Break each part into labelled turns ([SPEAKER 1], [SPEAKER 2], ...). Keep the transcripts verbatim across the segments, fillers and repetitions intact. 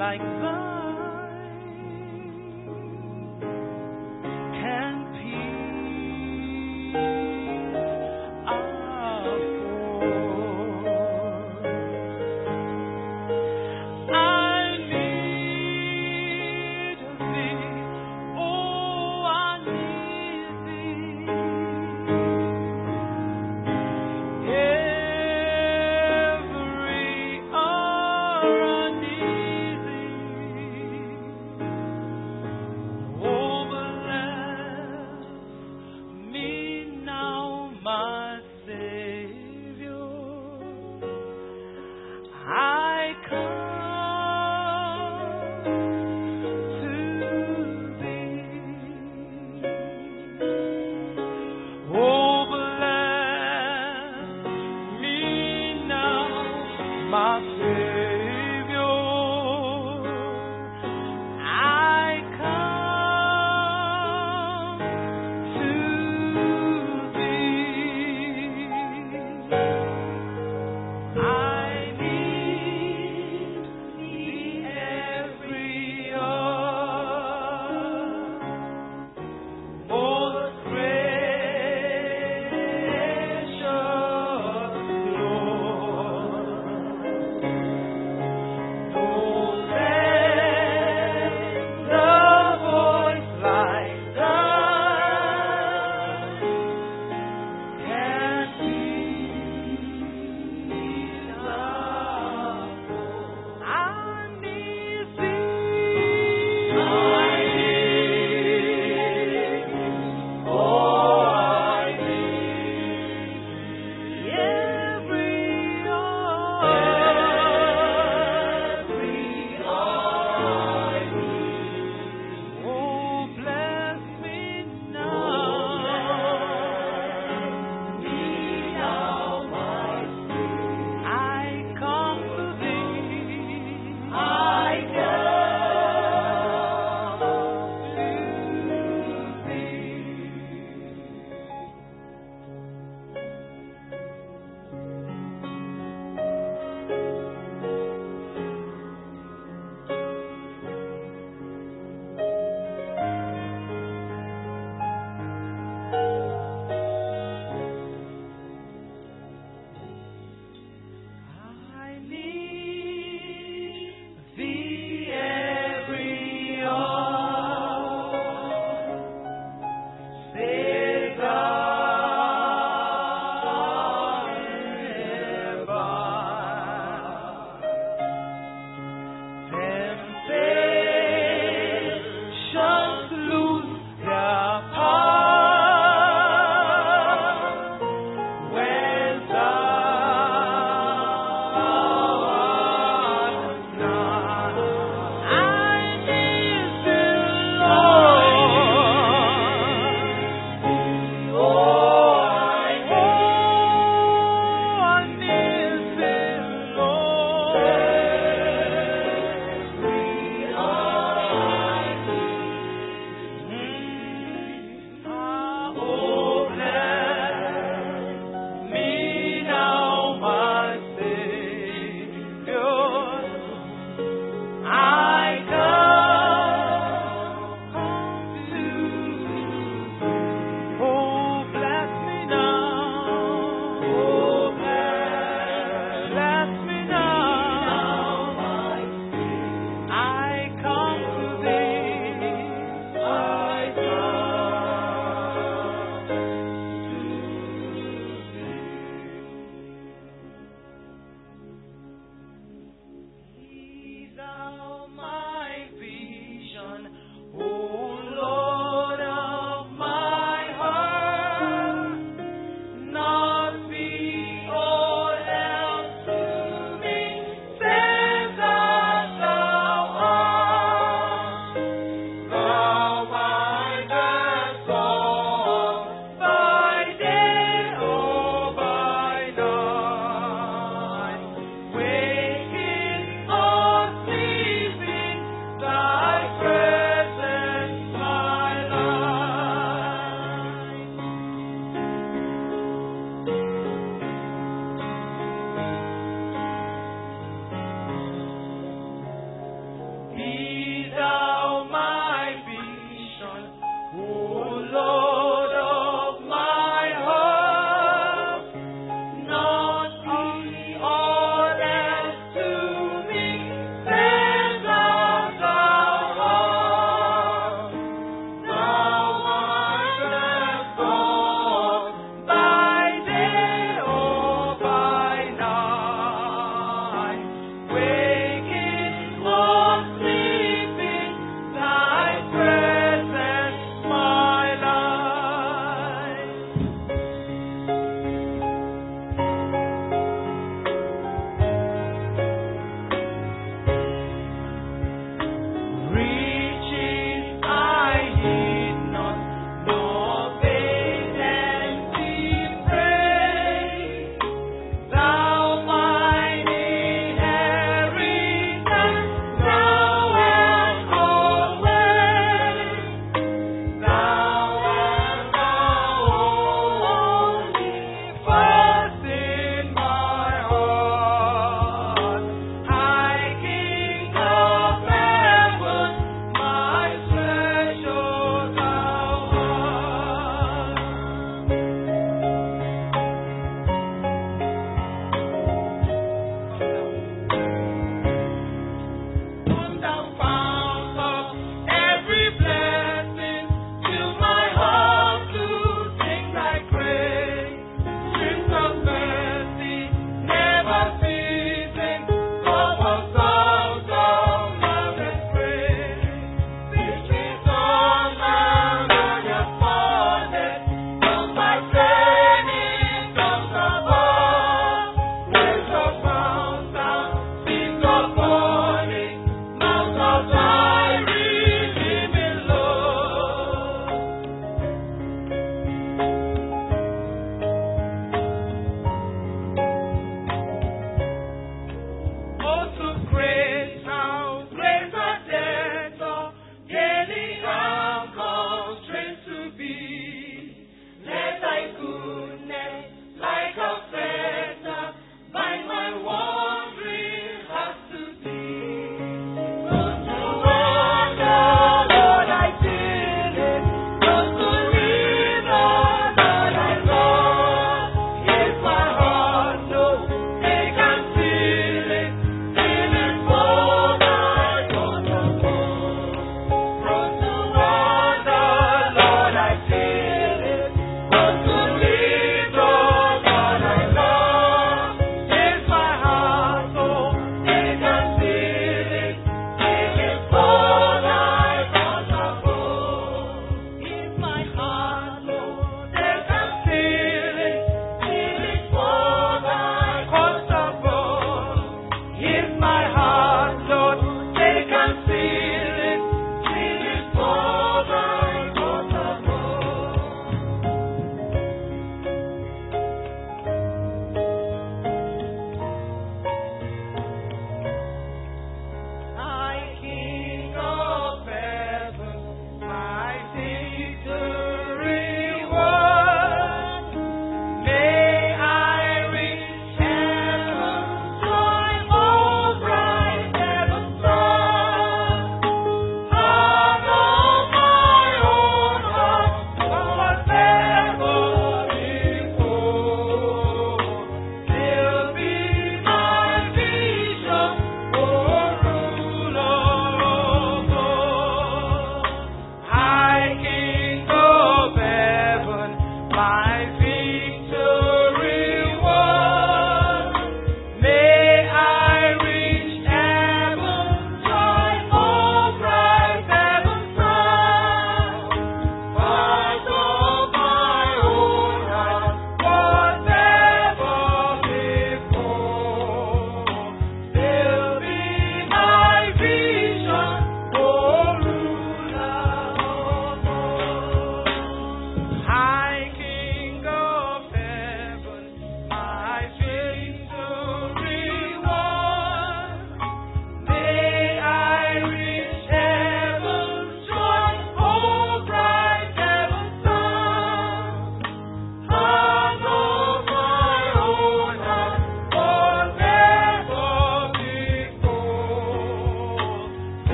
[SPEAKER 1] like thine can peace afford. I need thee, oh, I need thee. Every hour I need thee.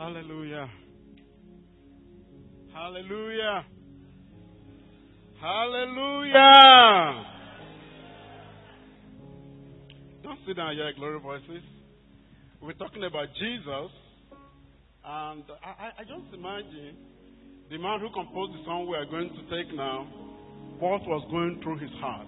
[SPEAKER 2] Hallelujah. Hallelujah. Hallelujah. Don't sit down here, Glory Voices. We're talking about Jesus. And I, I just imagine the man who composed the song we are going to take now, what was going through his heart.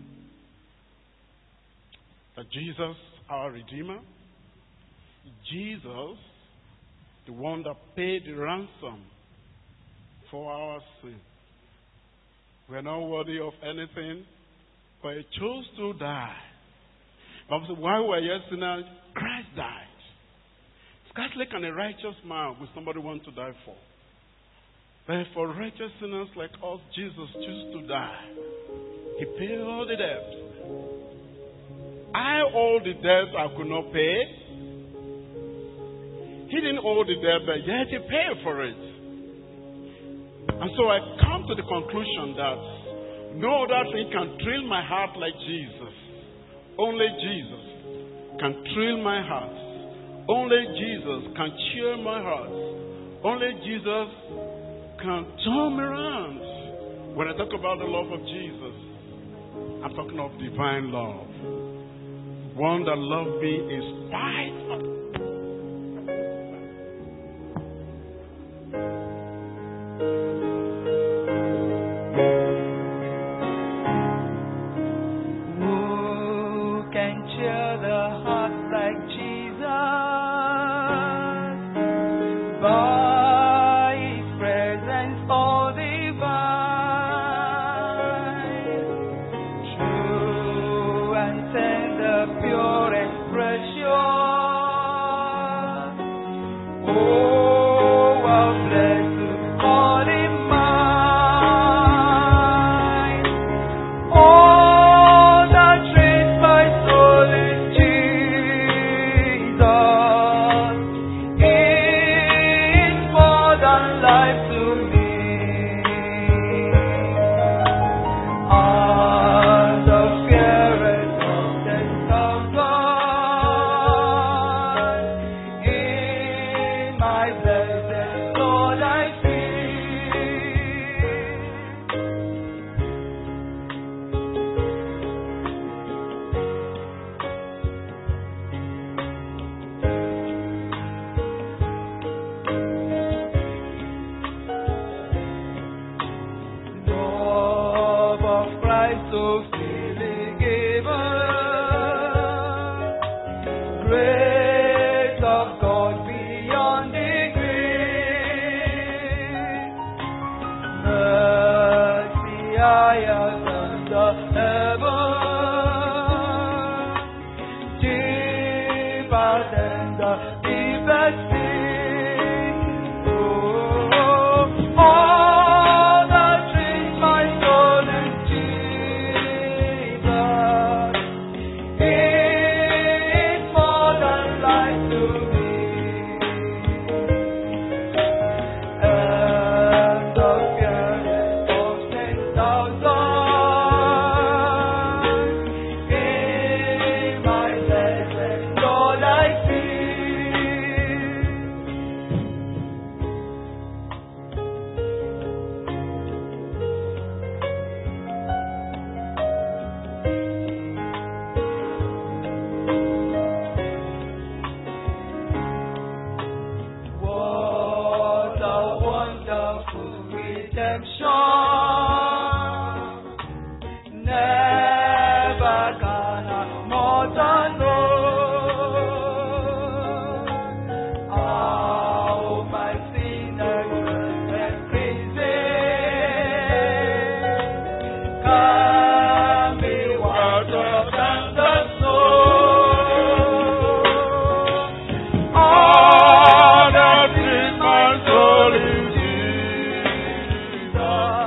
[SPEAKER 2] That Jesus, our Redeemer, Jesus, the one that paid the ransom for our sin. We are not worthy of anything, but He chose to die. But while we were yet sinners, Christ died. Scarcely can a righteous man with somebody want to die for. But for righteous sinners like us, Jesus chose to die. He paid all the debt. I owe the debt I could not pay. He didn't owe the debt, but yet He paid for it. And so I come to the conclusion that no other thing can thrill my heart like Jesus. Only Jesus can thrill my heart. Only Jesus can cheer my heart. Only Jesus can turn me around. When I talk about the love of Jesus, I'm talking of divine love. One that loved me in spite of
[SPEAKER 3] Jesus.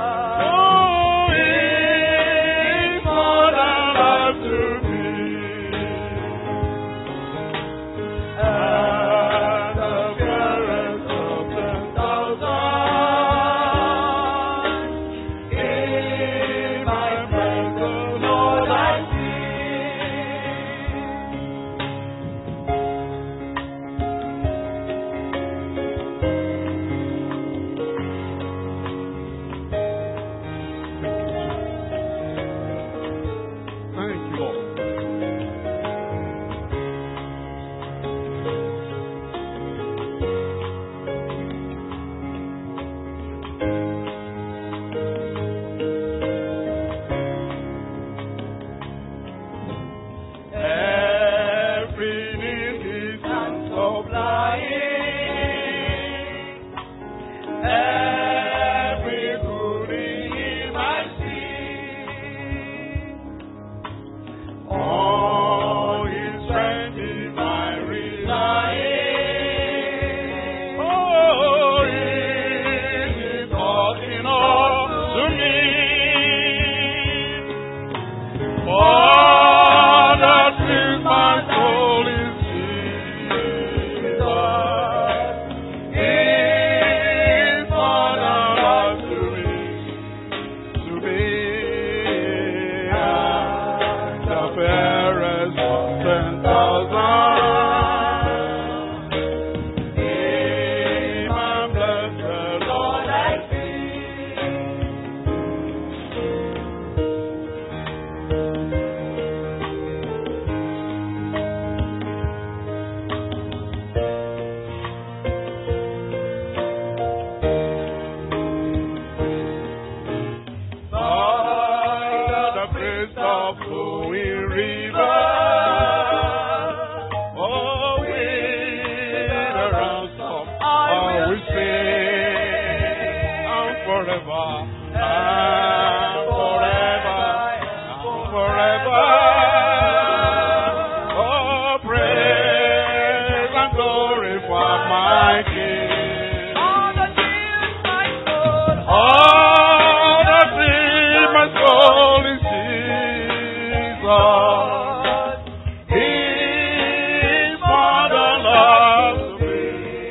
[SPEAKER 2] are my King.
[SPEAKER 1] All that fills my soul.
[SPEAKER 2] All that fills my soul is Jesus. He is more than love to me.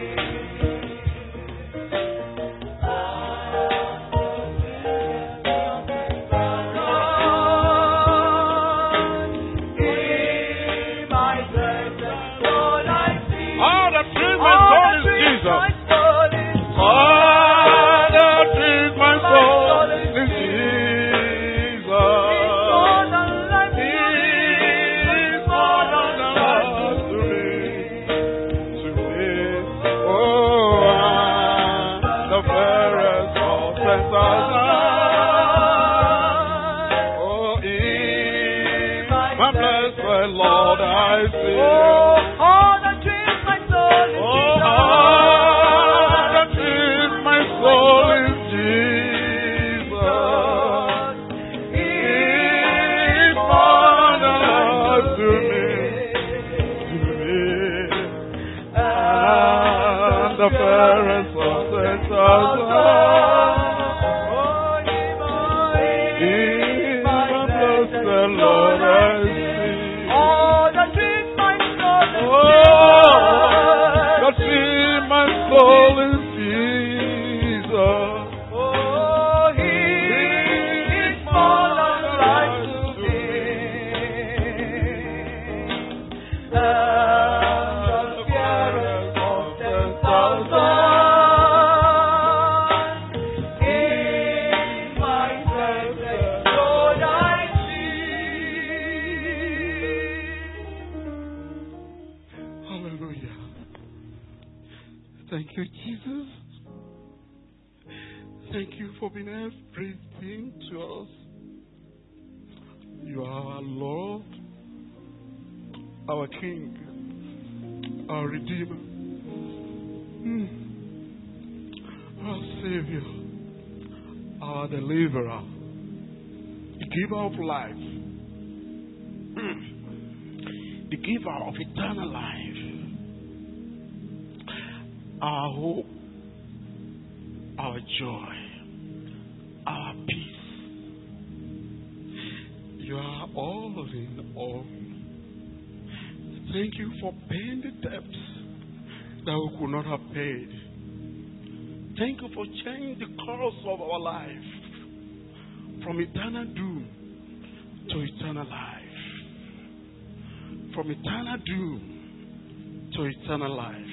[SPEAKER 1] In my blessed soul I see.
[SPEAKER 2] All that fills my soul is Jesus.
[SPEAKER 1] My soul is
[SPEAKER 2] All that fills my soul is Jesus.
[SPEAKER 1] more than life
[SPEAKER 2] He is more than love to me. To me, oh, I'm the fairest of ten thousand. Oh, in my blessed Lord I see.
[SPEAKER 1] Oh, all that fills my soul is
[SPEAKER 2] Oh, all that fills my soul is Jesus. He is more than love to me. To me, and the fairest of ten thousand. In my blessed Lord I see.
[SPEAKER 1] all that fills my soul is
[SPEAKER 2] Oh, that fills my soul is Jesus.
[SPEAKER 1] Oh, He is more than life to me. And the fairest of ten thousand. In my blessed Lord I see.
[SPEAKER 2] Hallelujah. Thank you, Jesus. Thank you for being everything to us. You are our Lord, our King, our Redeemer, mm, our Savior, our Deliverer, the giver of life, mm, the giver of eternal life, our hope, our joy, our peace. You are all in all. Thank you for paying the debts that we could not have paid. Thank you for changing the course of our life from eternal doom to eternal life. From eternal doom to eternal life.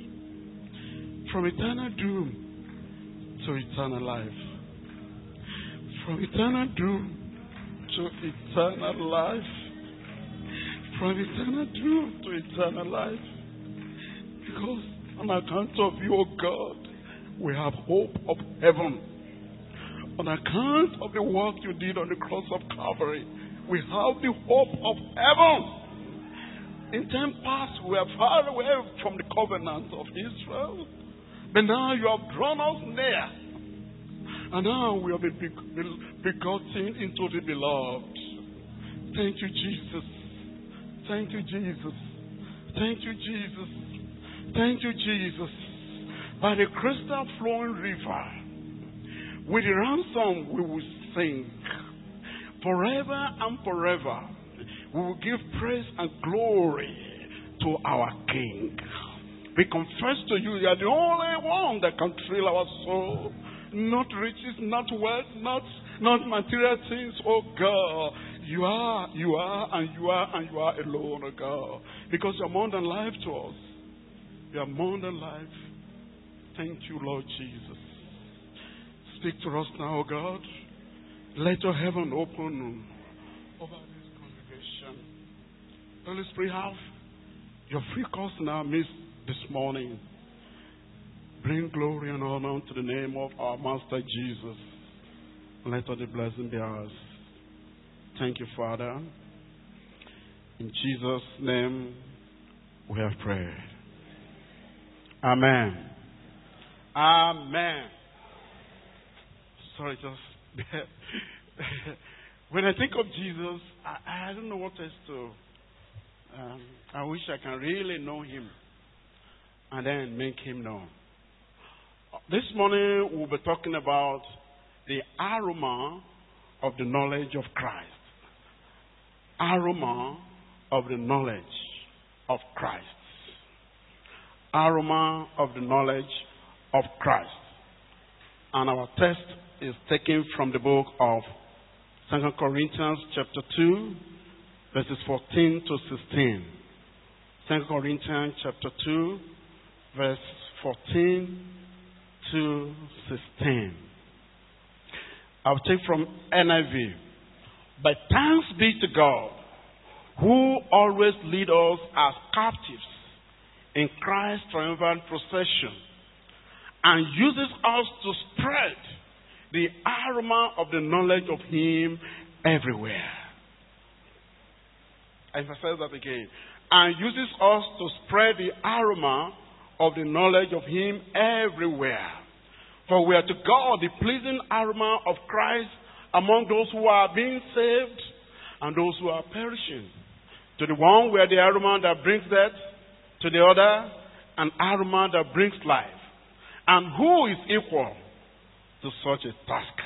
[SPEAKER 2] From eternal doom to eternal life. From eternal doom to eternal life. From eternal doom to eternal life. Because on account of you, O God, we have hope of heaven. On account of the work you did on the cross of Calvary, we have the hope of heaven. In time past, we are far away from the covenant of Israel. But now you have drawn us near. And now we have been begotten into the beloved. Thank you, Jesus. Thank you, Jesus. Thank you, Jesus. Thank you, Jesus. By the crystal flowing river, with the ransom we will sing. Forever and forever, we will give praise and glory to our King. We confess to you, you are the only one that can thrill our soul. Not riches, not wealth, not, not material things, oh God. You are, you are, and you are, and you are alone, oh God. Because you are more than life to us. You are more than life. Thank you, Lord Jesus. Speak to us now, oh God. Let your heaven open over this congregation. Holy Spirit, have your free course in our midst this morning. Bring glory and honor to the name of our Master Jesus. Let all the blessing be ours. Thank you, Father. In Jesus' name we have prayed. Amen. Amen. Sorry, just when I think of Jesus, I, I don't know what else to. Um, I wish I can really know him. and then make him known. This morning we'll be talking about the aroma of the knowledge of Christ. Aroma of the knowledge of Christ. Aroma of the knowledge of Christ. And our text is taken from the book of Second Corinthians chapter two, verses fourteen to sixteen. Second Corinthians chapter two, verse fourteen to sixteen. I'll take from N I V. But thanks be to God, who always lead us as captives in Christ's triumphant procession, and uses us to spread the aroma of the knowledge of Him everywhere. I emphasize that again. And uses us to spread the aroma of the knowledge of Him everywhere. For we are to God the pleasing aroma of Christ among those who are being saved and those who are perishing. To the one we are the aroma that brings death, to the other an aroma that brings life. And who is equal to such a task?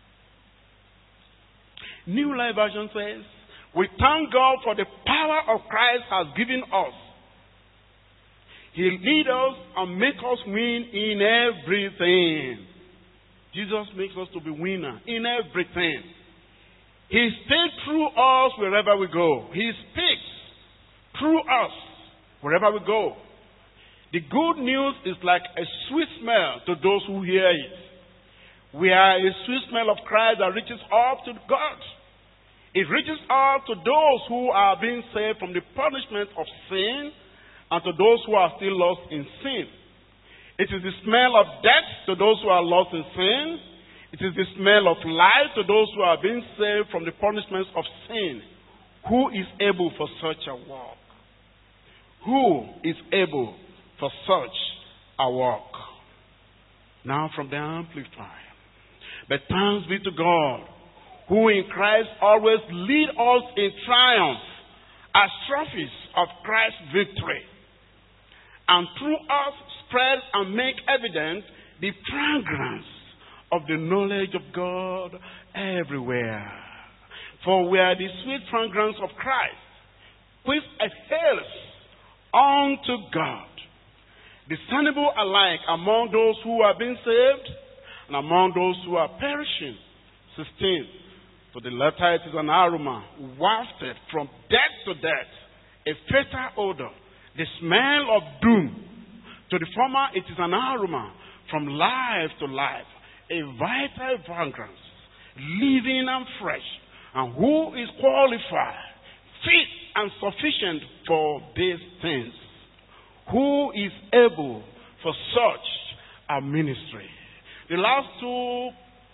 [SPEAKER 2] New Life Version says, we thank God for the power of Christ has given us. He leads us and makes us win in everything. Jesus makes us to be winner in everything. He speaks through us wherever we go. He speaks through us wherever we go. The good news is like a sweet smell to those who hear it. We are a sweet smell of Christ that reaches up to God. It reaches out to those who are being saved from the punishment of sin and to those who are still lost in sin. It is the smell of death to those who are lost in sin. It is the smell of life to those who are being saved from the punishments of sin. Who is able for such a work? Who is able for such a work? Now from the Amplified. But thanks be to God, who in Christ always lead us in triumph as trophies of Christ's victory, and through us spread and make evident the fragrance of the knowledge of God everywhere. For we are the sweet fragrance of Christ, which exhales unto God, discernible alike among those who are being saved and among those who are perishing. sixteen. To the latter it is an aroma wafted from death to death, a fatal odor, the smell of doom. To the former it is an aroma from life to life, a vital fragrance, living and fresh. And who is qualified, fit and sufficient for these things? Who is able for such a ministry? The last two,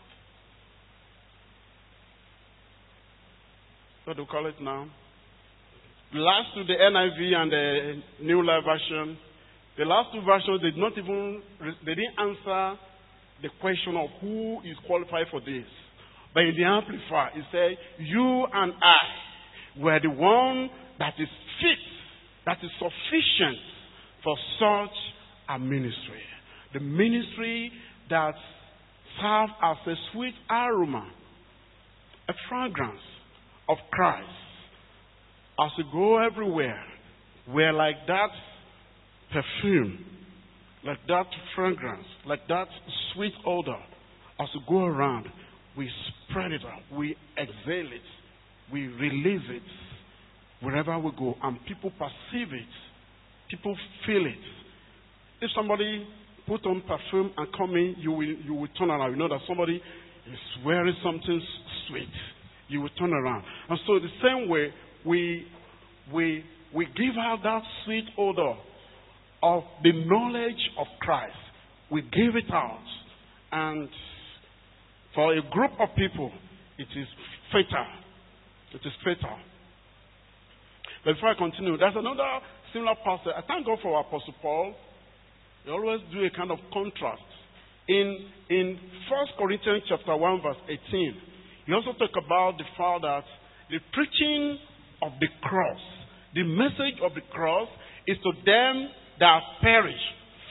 [SPEAKER 2] what do you call it now? The last two, the N I V and the New Life Version, the last two versions did not even, they didn't answer the question of who is qualified for this. But in the Amplified, it said, you and I were the one that is fit, that is sufficient for such a ministry. The ministry that serves as a sweet aroma, a fragrance of Christ. As we go everywhere, we're like that perfume, like that fragrance, like that sweet odor. As we go around, we spread it out, we exhale it, we release it wherever we go, and people perceive it, people feel it. If somebody put on perfume and come in, you will you will turn around. You know that somebody is wearing something sweet. You will turn around. And so the same way, we we we give out that sweet odor of the knowledge of Christ. We give it out. And for a group of people, it is fatal. It is fatal. But before I continue, there's another similar passage. I thank God for Apostle Paul. He always do a kind of contrast. In in First Corinthians chapter one, verse eighteen, he also talk about the fact that the preaching of the cross, the message of the cross, is to them that perish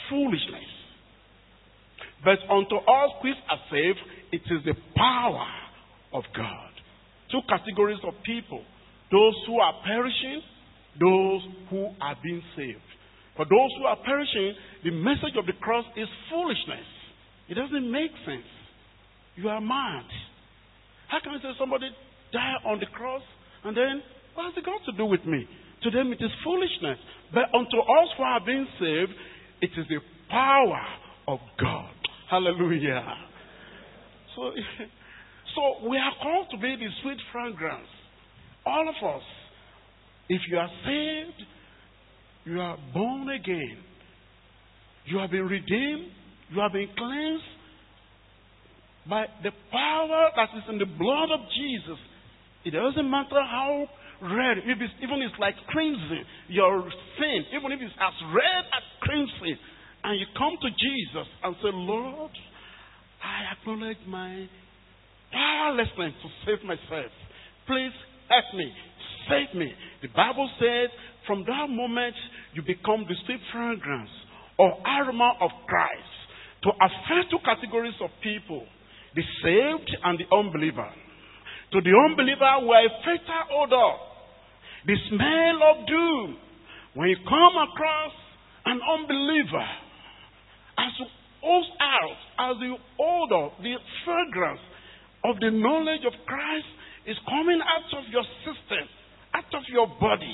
[SPEAKER 2] foolishness. But unto us which are saved, it is the power of God. Two categories of people. Those who are perishing, those who are being saved. For those who are perishing, the message of the cross is foolishness. It doesn't make sense. You are mad. How can I say somebody die on the cross and then, what has it got to do with me? To them it is foolishness. But unto us who are being saved, it is the power of God. Hallelujah. So, so we are called to be the sweet fragrance. All of us. If you are saved, you are born again. You have been redeemed. You have been cleansed by the power that is in the blood of Jesus. It doesn't matter how red, if it's, even if it's like crimson, your sin, even if it's as red as crimson, and you come to Jesus and say, Lord, I acknowledge my powerlessness to save myself. Please help me, save me. The Bible says, from that moment, you become the sweet fragrance or aroma of Christ to affect two categories of people, the saved and the unbeliever. To the unbeliever, we are a fatal odor, the smell of doom. When you come across an unbeliever, as you oozes out, as the odor, the fragrance of the knowledge of Christ is coming out of your system, out of your body,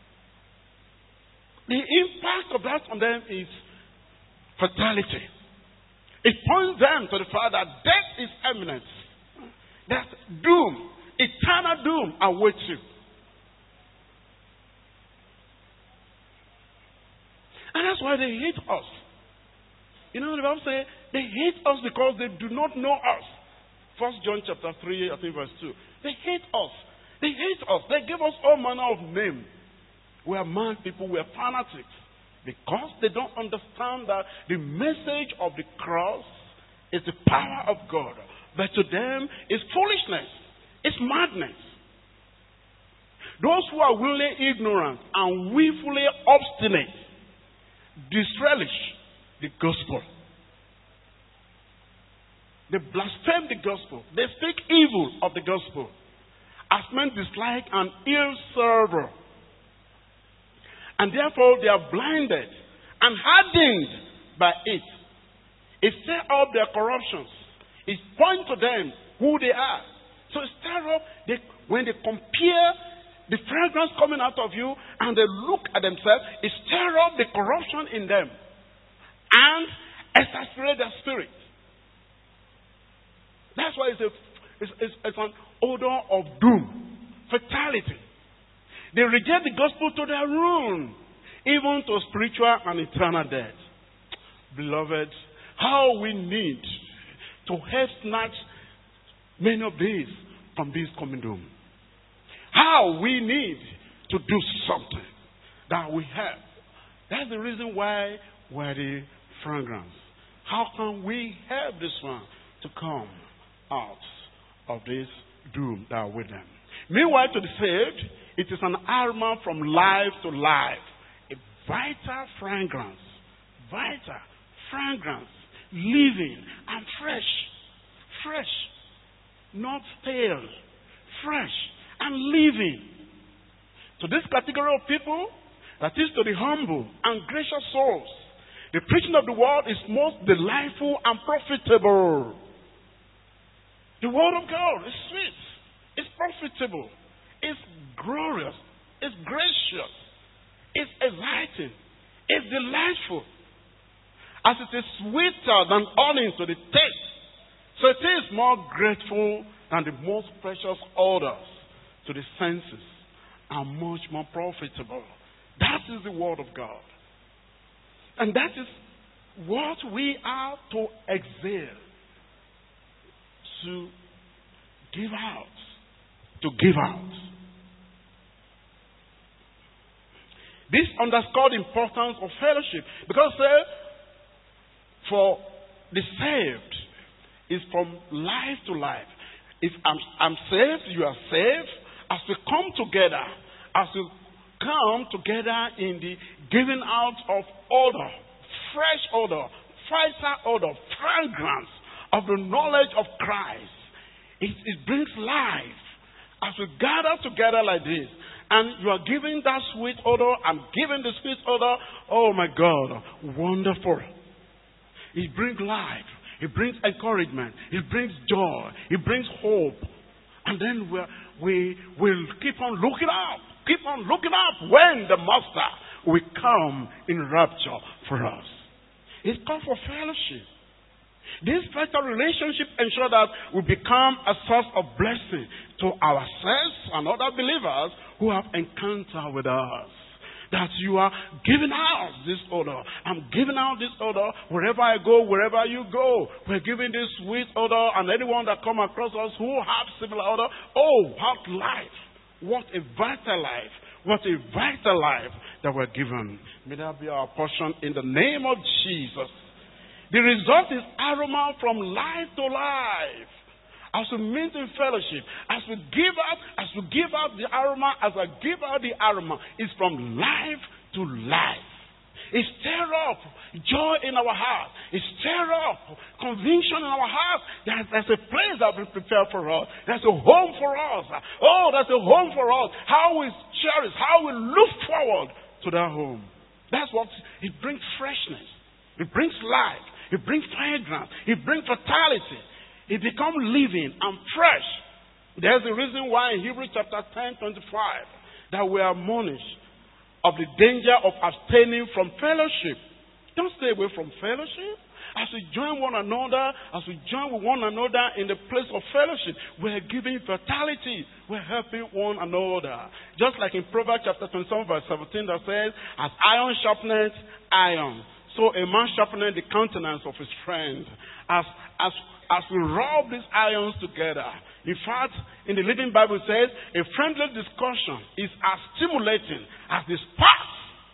[SPEAKER 2] the impact of that on them is fatality. It points them to the fact that death is imminent. That doom, eternal doom awaits you. And that's why they hate us. You know, the Bible says they hate us because they do not know us. First John chapter three, I think verse two. They hate us. They hate us. They give us all manner of names. We are mad people. We are fanatics. Because they don't understand that the message of the cross is the power of God. But to them, it's foolishness. It's madness. Those who are willingly ignorant and willfully obstinate disrelish the gospel. They blaspheme the gospel. They speak evil of the gospel. As men dislike an ill server. And therefore they are blinded and hardened by it. It stirs up their corruptions. It points to them who they are. So it stirs up, they, when they compare the fragrance coming out of you and they look at themselves, it stirs up the corruption in them and exasperates their spirit. That's why it's, a, it's, it's, it's an odor of doom, fatality. They reject the gospel to their ruin, even to spiritual and eternal death. Beloved, how we need to help snatch many of these from this coming doom. How we need to do something that we have. That's the reason why we're the fragrance. How can we help this one to come out of this doom that are with them? Meanwhile, to the saved, it is an aroma from life to life. A vital fragrance. Vital fragrance. Living and fresh. Fresh. Not stale. Fresh and living. To this category of people, that is to the humble and gracious souls, the preaching of the word is most delightful and profitable. The word of God is sweet. It's profitable. It's glorious. It's gracious. It's exciting. It's delightful. As it is sweeter than honey to the taste, so it is more grateful than the most precious odors to the senses, and much more profitable. That is the word of God. And that is what we are to exhale, to give out. To give out. This underscored the importance of fellowship. Because uh, for the saved is from life to life. If I'm, I'm saved, you are saved. As we come together, as we come together in the giving out of order, fresh odor, fresher odor, fragrance of the knowledge of Christ. It, it brings life. As we gather together like this, and you are giving that sweet odor, I'm giving the sweet odor, oh my God, wonderful. It brings life. It brings encouragement. It brings joy. It brings hope. And then we're, we will keep on looking up. Keep on looking up when the Master will come in rapture for us. It's called for fellowship. This special relationship ensures that we become a source of blessing to ourselves and other believers who have encounter with us. That you are giving out this odor. I'm giving out this odor wherever I go, wherever you go. We're giving this sweet odor, and anyone that come across us who have similar odor. Oh, what life! What a vital life! What a vital life that we're given. May that be our portion in the name of Jesus. The result is aroma from life to life. As we meet in fellowship, as we give out, as we give out the aroma, as I give out the aroma, it's from life to life. It stirs up joy in our heart. It stirs up conviction in our heart that there's a place that we prepare for us. There's a home for us. Oh, there's a home for us. How we cherish, how we look forward to that home. That's what it brings freshness. It brings life. It brings fragrance. It brings vitality. It becomes living and fresh. There's a reason why in Hebrews chapter ten, twenty-five, that we are admonished of the danger of abstaining from fellowship. Don't stay away from fellowship. As we join one another, as we join with one another in the place of fellowship, we're giving vitality. We're helping one another. Just like in Proverbs chapter twenty-seven, verse seventeen, that says, as iron sharpeneth iron, so a man sharpeneth the countenance of his friend. As, as As we rub these irons together. In fact, in the Living Bible it says, a friendly discussion is as stimulating as the sparks.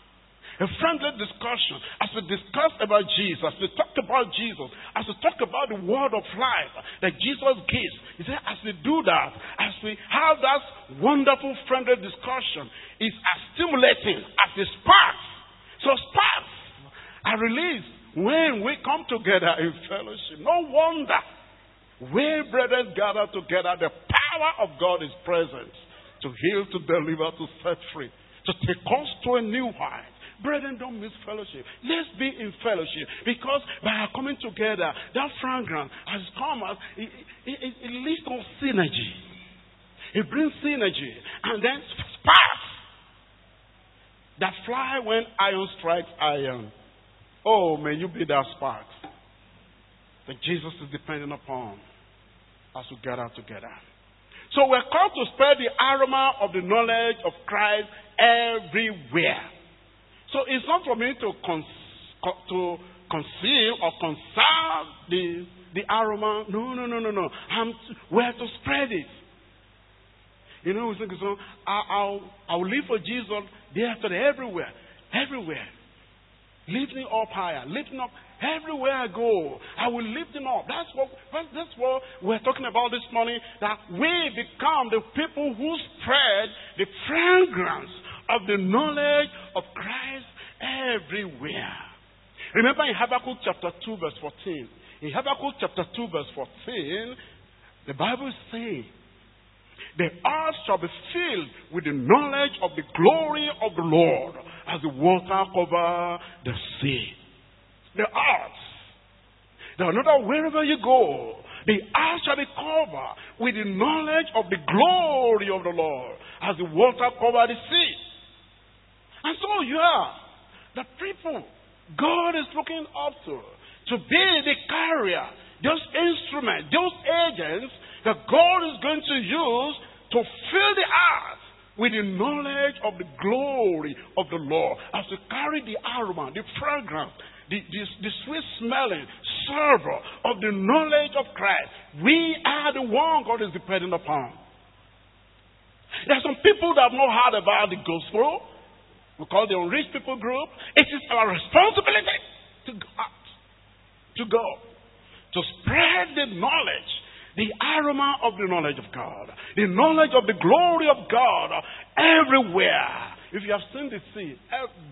[SPEAKER 2] A friendly discussion. As we discuss about Jesus, as we talk about Jesus, as we talk about the word of life that Jesus gives. He said, as we do that, as we have that wonderful friendly discussion, it's as stimulating as the sparks. So sparks are released when we come together in fellowship. No wonder we brethren gather together, the power of God is present to heal, to deliver, to set free, to take us to a new height. Brethren, don't miss fellowship. Let's be in fellowship, because by our coming together, that fragrance has come as it, it, it, it leads to synergy. It brings synergy, and then sparks that fly when iron strikes iron. Oh, may you be that spark that Jesus is dependent upon as we gather together. So we're called to spread the aroma of the knowledge of Christ everywhere. So it's not for me to cons- to conceal or conserve the, the aroma. No, no, no, no, no. I'm t- we're to spread it. You know, we think so. I'll, I'll live for Jesus day after day, everywhere, everywhere. Lifting up higher, lifting up everywhere I go. I will lift him up. That's what that's what we're talking about this morning. That we become the people who spread the fragrance of the knowledge of Christ everywhere. Remember in Habakkuk chapter two, verse fourteen. In Habakkuk chapter two, verse fourteen, the Bible is saying, the earth shall be filled with the knowledge of the glory of the Lord, as the water cover the sea. The earth. Now, another, wherever you go, the earth shall be covered with the knowledge of the glory of the Lord, as the water cover the sea. And so, yeah, the people God is looking up to, to be the carrier, those instruments, those agents that God is going to use to fill the earth with the knowledge of the glory of the Lord. As we carry the aroma, the fragrance, the, the, the sweet smelling savor of the knowledge of Christ, we are the one God is dependent upon. There are some people that have not heard about the gospel. We call the unreached people group. It is our responsibility to go out, to go, to spread the knowledge, the aroma of the knowledge of God, the knowledge of the glory of God everywhere. If you have seen the sea,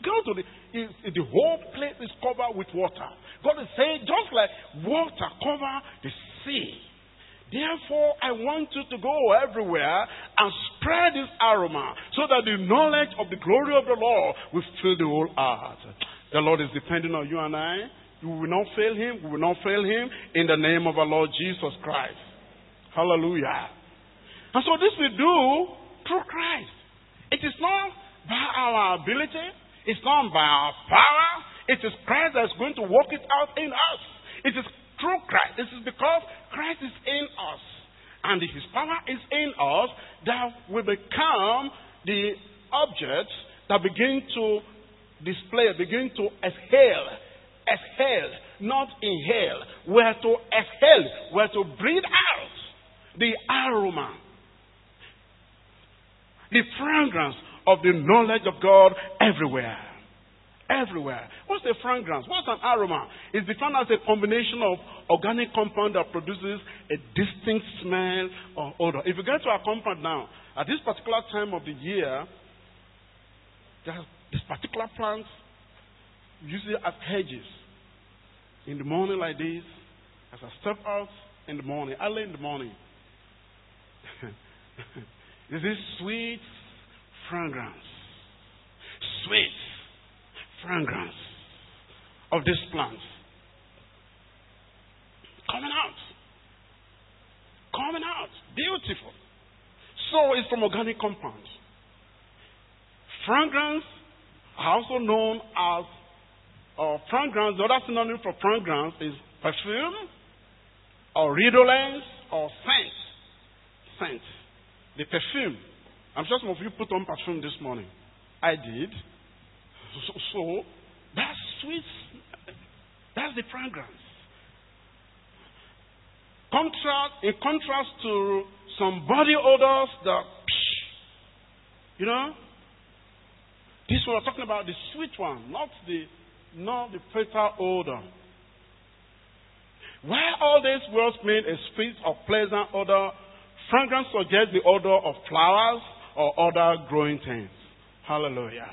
[SPEAKER 2] go to the, is, the whole place is covered with water. God is saying, just like water cover the sea, therefore I want you to go everywhere and spread this aroma so that the knowledge of the glory of the Lord will fill the whole earth. The Lord is depending on you and I. We will not fail Him. We will not fail Him in the name of our Lord Jesus Christ. Hallelujah. And so this we do through Christ. It is not by our ability. It's not by our power. It is Christ that is going to work it out in us. It is through Christ. This is because Christ is in us. And His power is in us that we become the objects that begin to display, begin to exhale. Exhale, not inhale. We are to exhale. We are to breathe out the aroma, the fragrance of the knowledge of God everywhere. Everywhere. What's the fragrance? What's an aroma? It's defined as a combination of organic compound that produces a distinct smell or odor. If you get to a compound now, at this particular time of the year, there's this particular plant usually at hedges. In the morning like this, as I step out in the morning, early in the morning, there's this sweet fragrance. Sweet fragrance of this plant. Coming out. Coming out. Beautiful. So it's from organic compounds. Fragrance are also known as or fragrance. The other synonym for fragrance is perfume or redolence or scent. Scent. The perfume. I'm sure some of you put on perfume this morning. I did. So, so that's sweet. That's the fragrance. Contrast, in contrast to some body odors that, you know, this one we're talking about the sweet one, not the not the fatal odor. While all these words mean a sweet or pleasant odor, fragrance suggests the odor of flowers or other growing things. Hallelujah.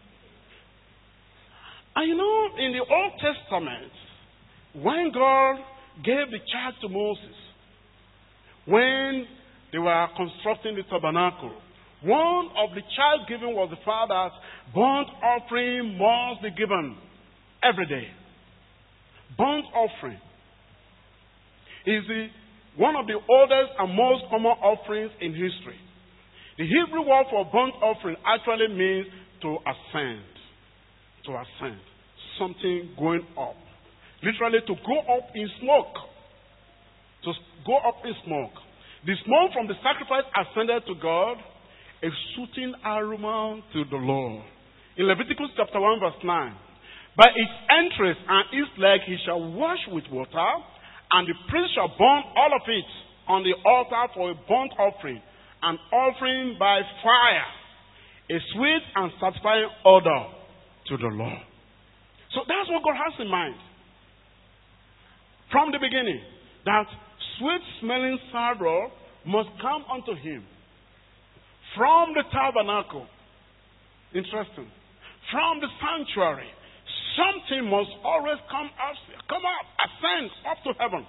[SPEAKER 2] And you know, in the Old Testament, when God gave the charge to Moses, when they were constructing the tabernacle, one of the charge given was the fact that burnt offering must be given every day. Burnt offering is the, one of the oldest and most common offerings in history. The Hebrew word for burnt offering actually means to ascend. To ascend. Something going up. Literally to go up in smoke. To go up in smoke. The smoke from the sacrifice ascended to God, a soothing aroma to the Lord. In Leviticus chapter one verse nine, by its entrance and its leg he shall wash with water, and the priest shall burn all of it on the altar for a burnt offering, an offering by fire, a sweet and satisfying odor to the Lord. So that's what God has in mind. From the beginning, that sweet smelling savour must come unto him. From the tabernacle. Interesting. From the sanctuary. Something must always come up, come up, ascend up to heaven.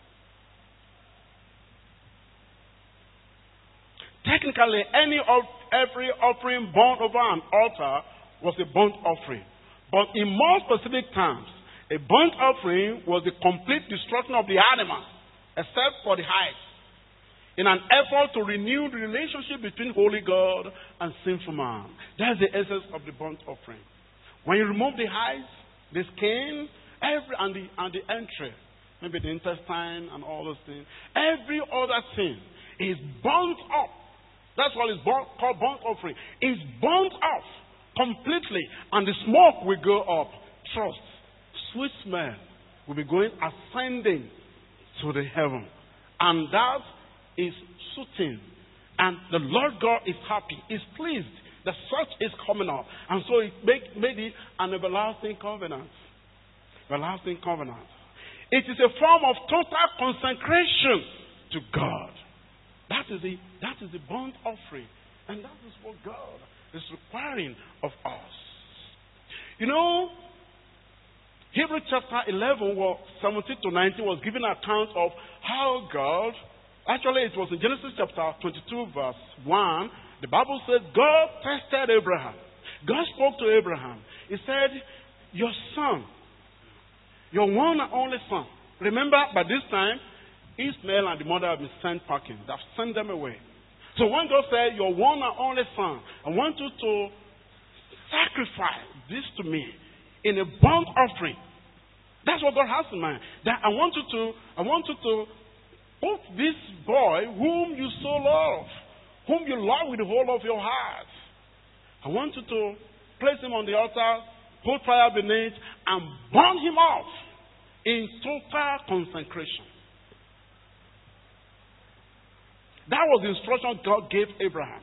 [SPEAKER 2] Technically, any of every offering burnt over an altar was a burnt offering. But in more specific terms, a burnt offering was the complete destruction of the animal, except for the hides, in an effort to renew the relationship between holy God and sinful man. That's the essence of the burnt offering. When you remove the hides, the skin, every and the and the entry, maybe the intestine and all those things, every other thing is burnt up. That's what is burnt, called burnt offering. It's burnt off completely, and the smoke will go up. Trust, sweet smell will be going ascending to the heaven, and that is soothing. And the Lord God is happy, is pleased that such is coming up, and so it make, made it an everlasting covenant. Everlasting covenant. It is a form of total consecration to God. That is the that is the burnt offering, and that is what God is requiring of us. You know, Hebrews chapter eleven, well, seventeen to nineteen was giving an account of how God, actually it was in Genesis chapter twenty-two verse one, the Bible said God tested Abraham. God spoke to Abraham. He said, your son, your one and only son. Remember, by this time, Ishmael and the mother have been sent packing. They've sent them away. So when God said, your one and only son, I want you to sacrifice this to me in a burnt offering. That's what God has in mind. That I want you to, I want you to put this boy whom you so love, whom you love with the whole of your heart. I want you to place him on the altar, put fire beneath, and burn him off in total consecration. That was the instruction God gave Abraham.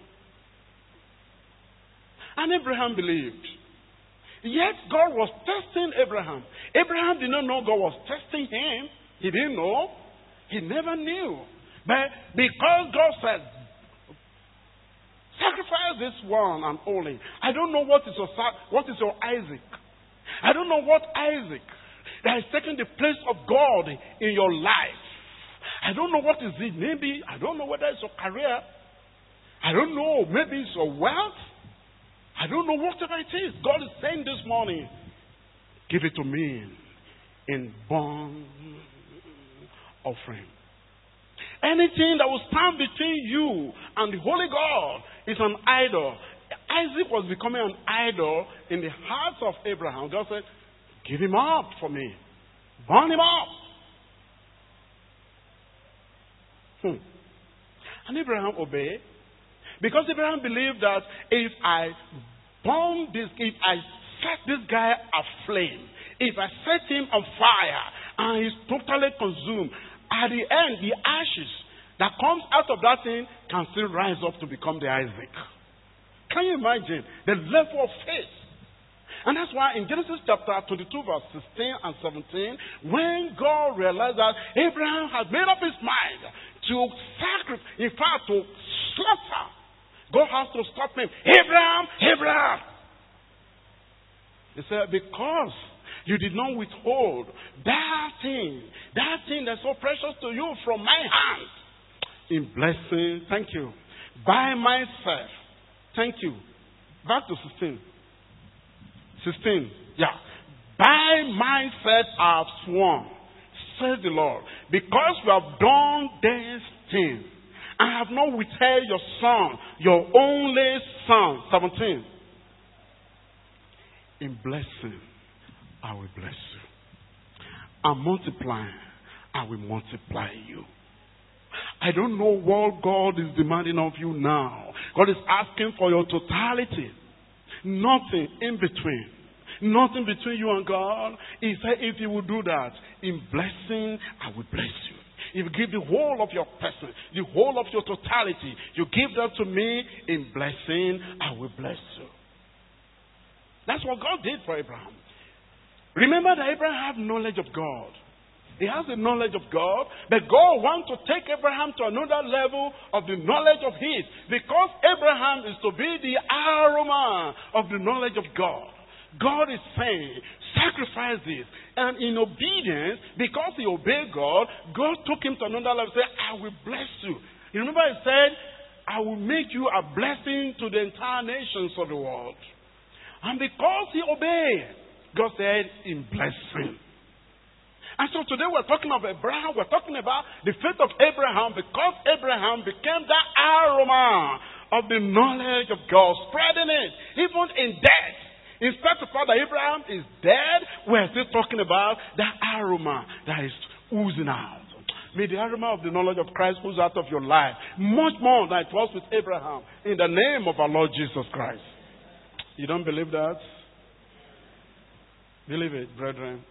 [SPEAKER 2] And Abraham believed. Yet God was testing Abraham. Abraham did not know God was testing him. He didn't know. He never knew. But because God said, sacrifice this one and only. I don't know what is your what is your Isaac. I don't know what Isaac that is taking the place of God in your life. I don't know what is it. Maybe, I don't know whether it's your career. I don't know. Maybe it's your wealth. I don't know whatever it is. God is saying this morning, give it to me in burnt offering. Anything that will stand between you and the Holy God is an idol. Isaac was becoming an idol in the heart of Abraham. God said, give him up for me. Burn him up. Hmm. And Abraham obeyed. Because Abraham believed that if I burn this, if I set this guy aflame, if I set him on fire and he's totally consumed, at the end, the ashes that comes out of that thing can still rise up to become the Isaac. Can you imagine the level of faith? And that's why in Genesis chapter twenty-two, verse sixteen and seventeen, when God realized that Abraham had made up his mind to sacrifice, in fact, to slaughter, God has to stop him. Abraham, Abraham. He said, because you did not withhold that thing, that thing that's so precious to you from my hand, in blessing, thank you, by myself, thank you. Back to sixteen. sixteen, yeah. By myself I have sworn, says the Lord, because you have done this thing, I have not withheld your son, your only son. seventeen. In blessing, I will bless you. And multiplying, I will multiply you. I don't know what God is demanding of you now. God is asking for your totality. Nothing in between. Nothing between you and God. He said, if you will do that, in blessing, I will bless you. If you give the whole of your person, the whole of your totality, you give that to me, in blessing, I will bless you. That's what God did for Abraham. Remember that Abraham had knowledge of God. He has the knowledge of God, but God wants to take Abraham to another level of the knowledge of His, because Abraham is to be the aroma of the knowledge of God. God is saying, sacrifice this. And in obedience, because he obeyed God, God took him to another level and said, I will bless you. You remember he said, I will make you a blessing to the entire nations of the world. And because he obeyed, God said, in blessing. And so today we're talking about Abraham. We're talking about the faith of Abraham, because Abraham became that aroma of the knowledge of God, spreading it, even in death. In spite of the fact that Abraham is dead, we're still talking about that aroma that is oozing out. May the aroma of the knowledge of Christ ooze out of your life, much more than it was with Abraham, in the name of our Lord Jesus Christ. You don't believe that? Believe it, brethren.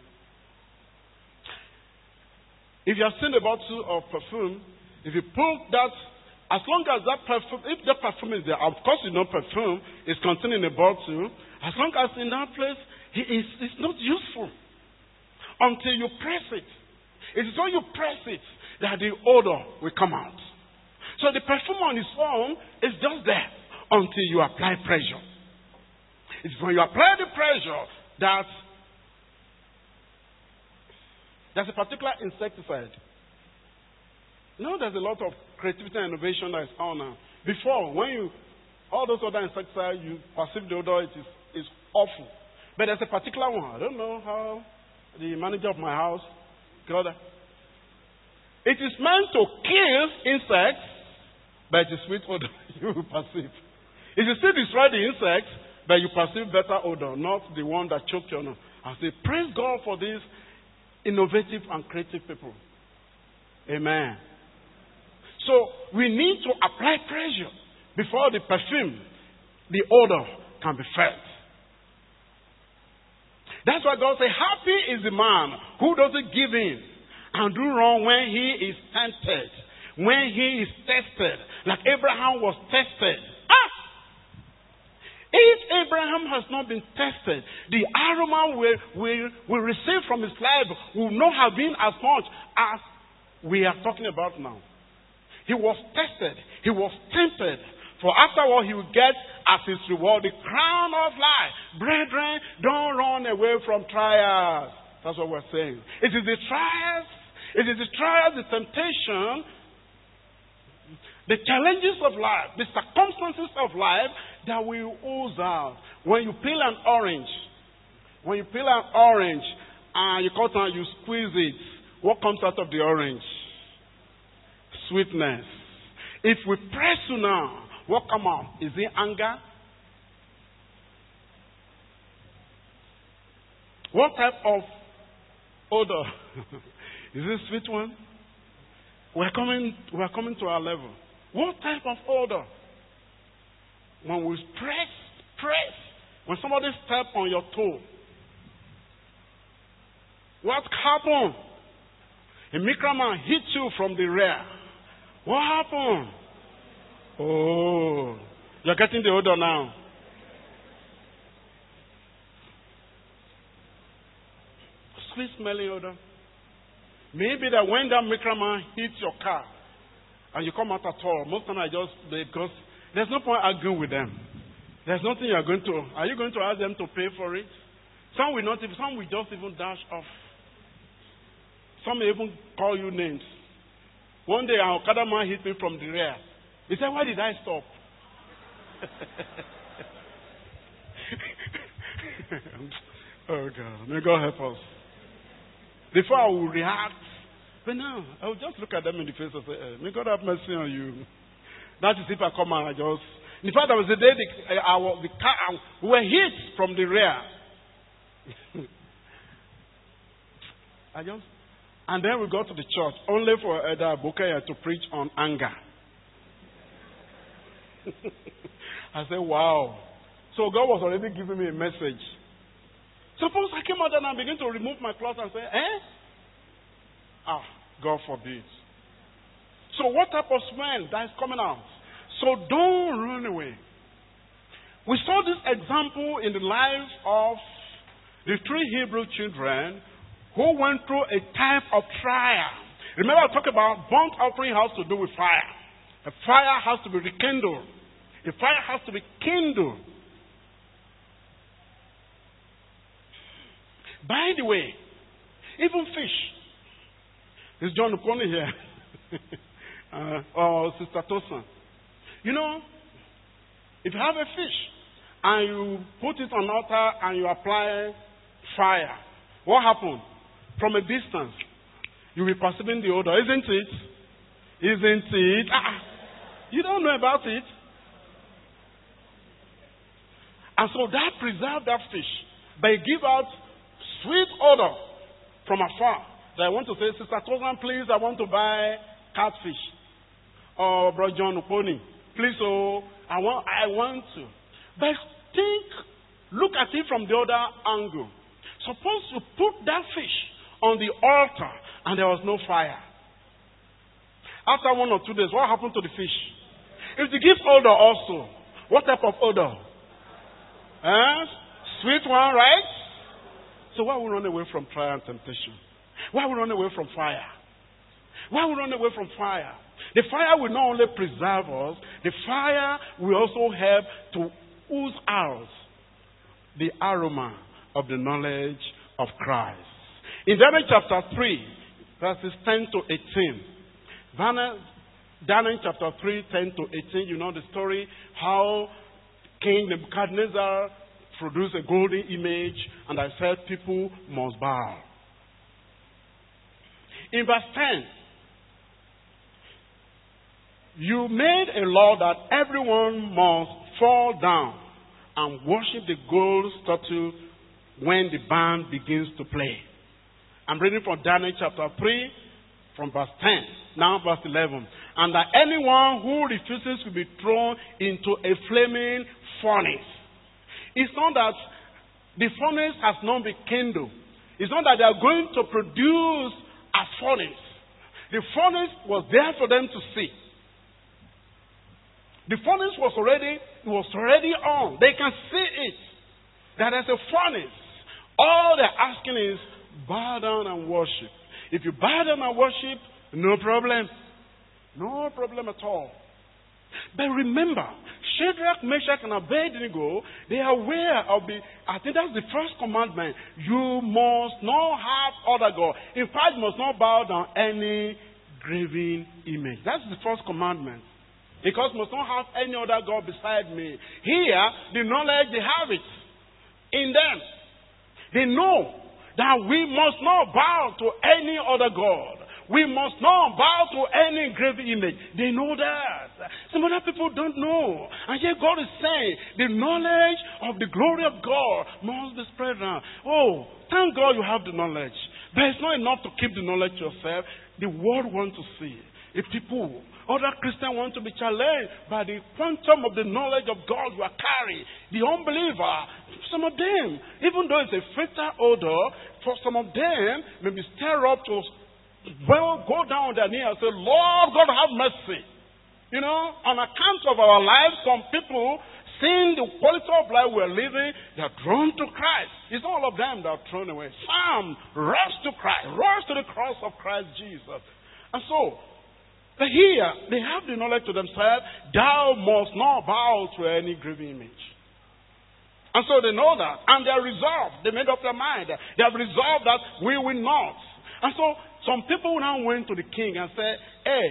[SPEAKER 2] If you have seen a bottle of perfume, if you pull that, as long as that perfume, if the perfume is there, of course you know perfume is contained in a bottle, as long as in that place, it is, it's not useful until you press it. It is when you press it that the odor will come out. So the perfume on its own is just there until you apply pressure. It's when you apply the pressure that there's a particular insecticide. You know, there's a lot of creativity and innovation that is on now. Before, when you, all those other insecticides, you perceive the odor, it is, is awful. But there's a particular one. I don't know how the manager of my house got that. It is meant to kill insects, but it is sweet odor you perceive. It will still destroy the insects, but you perceive better odor, not the one that choked you. I say, praise God for these innovative and creative people. Amen. So we need to apply pressure before the perfume, the odor can be felt. That's why God says, happy is the man who doesn't give in and do wrong when he is tempted, when he is tested, like Abraham was tested. Ah! If Abraham has not been tested, the aroma we will, will receive from his life will not have been as much as we are talking about now. He was tested. He was tempted. For afterward he will get as his reward the crown of life. Brethren, don't run away from trials. That's what we're saying. It is the trials, it is the trials, the temptation, the challenges of life, the circumstances of life that will ooze out. When you peel an orange, when you peel an orange and you cut and you squeeze it, what comes out of the orange? Sweetness. If we press you now, what come out? Is it anger? What type of odor? Is it sweet one? We're coming, we're coming to our level. What type of odor? When we press, press. When somebody step on your toe. What happened? A microman hit you from the rear. What happened? Oh, you're getting the odor now. Sweet smelling odor. Maybe that when that microman hits your car and you come out at all, most of the time I just, because there's no point arguing with them. There's nothing you're going to, are you going to ask them to pay for it? Some will not, some will just even dash off. Some may even call you names. One day, our Okada man hit me from the rear. He said, why did I stop? Oh, God. May God help us. Before I will react, but now, I will just look at them in the face and say, hey, may God have mercy on you. That is if I come and I just... In fact, there was a day the, uh, our, the car, uh, we were hit from the rear. I just... And then we got to the church, only for Elder Bukaya to preach on anger. I said, wow. So God was already giving me a message. Suppose I came out and I began to remove my clothes and say, eh? Ah, God forbid. So what type of smell that is coming out? So don't run away. We saw this example in the lives of the three Hebrew children who went through a type of trial. Remember I talked about burnt offering has to do with fire. A fire has to be rekindled. A fire has to be kindled. By the way, even fish. It's John Ukoni here. uh, or Sister Tosa. You know, if you have a fish and you put it on altar and you apply fire, what happens? From a distance, you will be perceiving the odor, isn't it? Isn't it? Ah, you don't know about it. And so that preserved that fish. But it give out sweet odor from afar. That I want to say, Sister Tosan, please, I want to buy catfish. Or Brother John Uponi, please, oh, I want, I want to. But think, look at it from the other angle. Suppose you put that fish on the altar and there was no fire. After one or two days, what happened to the fish? If they give odor also, what type of odor? Eh? Sweet one, right? So why we run away from trial and temptation? Why we run away from fire? Why we run away from fire? The fire will not only preserve us, the fire will also help to ooze out the aroma of the knowledge of Christ. In Daniel chapter three, verses ten to eighteen. Daniel, Daniel chapter three, ten to eighteen, you know the story, how King Nebuchadnezzar produced a golden image, and I said people must bow. In verse ten, you made a law that everyone must fall down and worship the gold statue when the band begins to play. I'm reading from Daniel chapter three, from verse ten, now verse eleven. And that anyone who refuses will be thrown into a flaming furnace. It's not that the furnace has not been kindled. It's not that they are going to produce a furnace. The furnace was there for them to see. The furnace was already, was already on. They can see it. That there's a furnace. All they're asking is, bow down and worship. If you bow down and worship, no problem. No problem at all. But remember, Shadrach, Meshach, and Abednego, they are aware of the, I think that's the first commandment. You must not have other God. In fact, you must not bow down any graven image. That's the first commandment. Because you must not have any other God beside me. Here, the knowledge, they have it in them. They know that we must not bow to any other God. We must not bow to any graven image. They know that. Some other people don't know. And yet God is saying, the knowledge of the glory of God must be spread around. Oh, thank God you have the knowledge. But it's not enough to keep the knowledge yourself. The world wants to see. If people, other Christians want to be challenged by the quantum of the knowledge of God you are carrying. The unbeliever, some of them, even though it's a fatal odor, for some of them, maybe stir up to well, go down on their knees and say, Lord God, have mercy. You know, on account of our lives, some people, seeing the quality of life we're living, they're drawn to Christ. It's all of them that are thrown away. Some rush to Christ, rush to the cross of Christ Jesus. And so, here, they have the knowledge to themselves, thou must not bow to any graven image. And so they know that. And they're resolved. They made up their mind. They have resolved that we will not. And so, some people now went to the king and said, hey,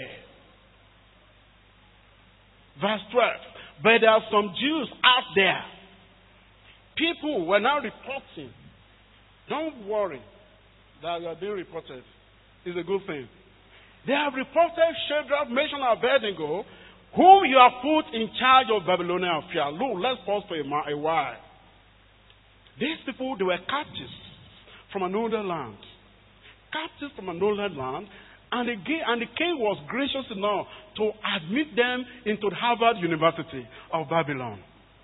[SPEAKER 2] verse twelve, but there are some Jews out there. People were now reporting. Don't worry that you are being reported. It's a good thing. They have reported Shadrach, Meshach, and Abednego, whom you have put in charge of Babylonian affairs. Look, let's pause for a, a while. These people, they were captives from another land. Captives from another land, and the, and the king was gracious enough to admit them into the Harvard University of Babylon.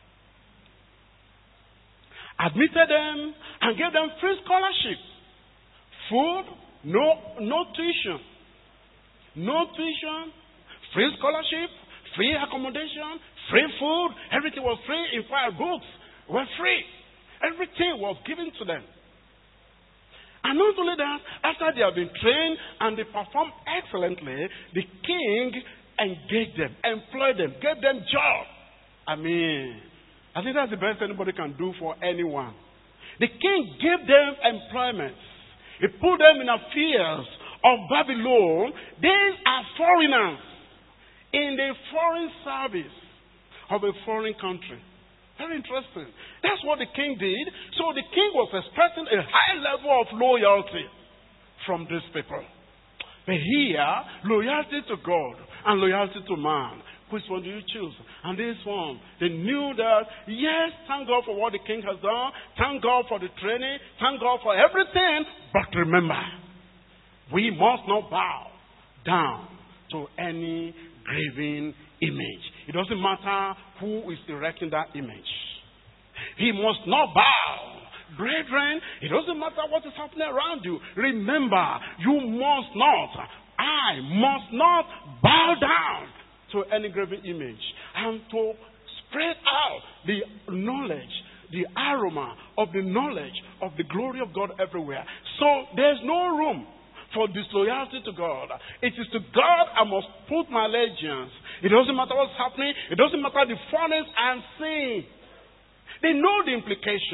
[SPEAKER 2] Admitted them and gave them free scholarship. Food, no, no tuition. No tuition, free scholarship, free accommodation, free food. Everything was free. In fact, books were free. Everything was given to them. And not only that, after they have been trained and they performed excellently, the king engaged them, employed them, gave them jobs. I mean, I think that's the best anybody can do for anyone. The king gave them employment. He put them in affairs of Babylon. These are foreigners in the foreign service of a foreign country. Very interesting. That's what the king did. So the king was expecting a high level of loyalty from these people. But here, loyalty to God and loyalty to man. Which one do you choose? And this one, they knew that, yes, thank God for what the king has done. Thank God for the training. Thank God for everything. But remember, we must not bow down to any graven image. It doesn't matter who is erecting that image. He must not bow. Brethren, it doesn't matter what is happening around you. Remember, you must not, I must not bow down to any graven image. And to spread out the knowledge, the aroma of the knowledge of the glory of God everywhere. So there's no room for disloyalty to God. It is to God I must put my allegiance. It doesn't matter what's happening. It doesn't matter the furnace I'm seeing. They know the implication.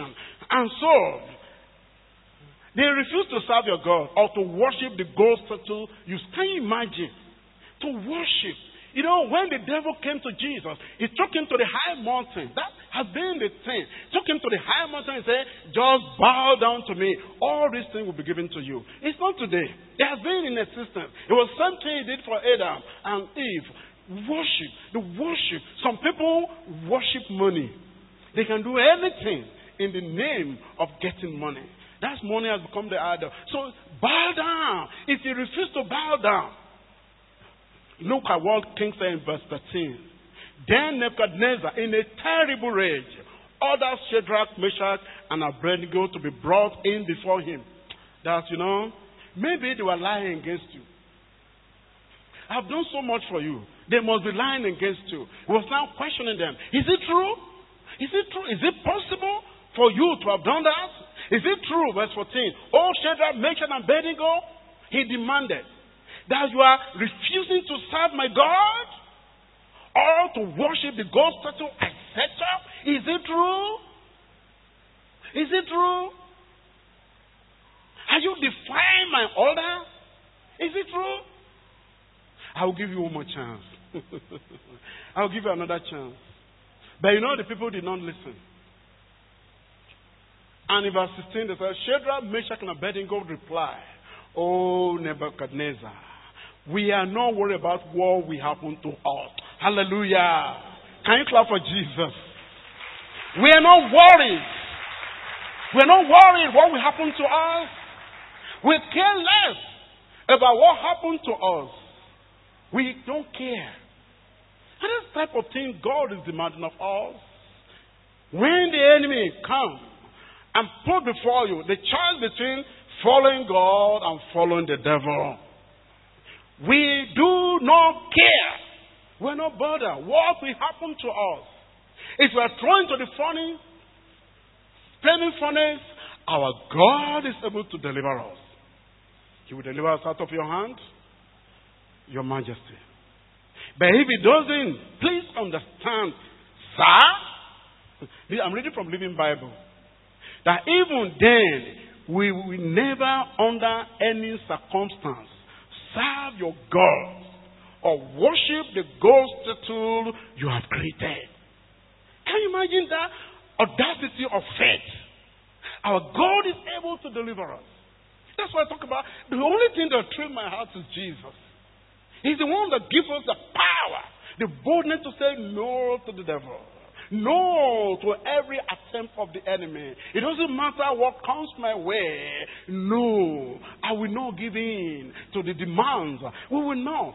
[SPEAKER 2] And so, they refuse to serve your God or to worship the gold statue. You can you imagine? To worship. You know, when the devil came to Jesus, he took him to the high mountain. That has been the thing. Took him to the high mountain and said, just bow down to me. All these things will be given to you. It's not today. It has been in existence. It was something he did for Adam and Eve. Worship. The worship. Some people worship money. They can do anything in the name of getting money. That money has become the idol. So bow down. If you refuse to bow down, look at what King said in verse thirteen. Then Nebuchadnezzar, in a terrible rage, ordered Shadrach, Meshach, and Abednego to be brought in before him. That, you know, maybe they were lying against you. I've done so much for you. They must be lying against you. He was now questioning them. Is it true? Is it true? Is it possible for you to have done that? Is it true? Verse fourteen. Oh, Shadrach, Meshach, and Abednego, he demanded that you are refusing to serve my God or to worship the gold statue I set up. Is it true? Is it true? Are you defying my order? Is it true? I will give you one more chance. I will give you another chance. But you know the people did not listen. And in verse sixteen they said, Shadrach, Meshach, and Abednego replied, Oh Nebuchadnezzar, we are not worried about what will happen to us. Hallelujah. Can you clap for Jesus? We are not worried. We are not worried what will happen to us. We care less about what happened to us. We don't care. And this type of thing God is demanding of us. When the enemy comes and put before you the choice between following God and following the devil, we do not care. We're not bothered. What will happen to us? If we are thrown into the furnace, flaming furnace, our God is able to deliver us. He will deliver us out of your hand, Your Majesty. But if He doesn't, please understand, sir, I'm reading from Living Bible, that even then, we will never, under any circumstance, serve your God or worship the gold statue you have created. Can you imagine that audacity of faith? Our God is able to deliver us. That's what I talk about. The only thing that thrills my heart is Jesus. He's the one that gives us the power, the boldness to say no to the devil. No to every attempt of the enemy. It doesn't matter what comes my way. No, I will not give in to the demands. We will not.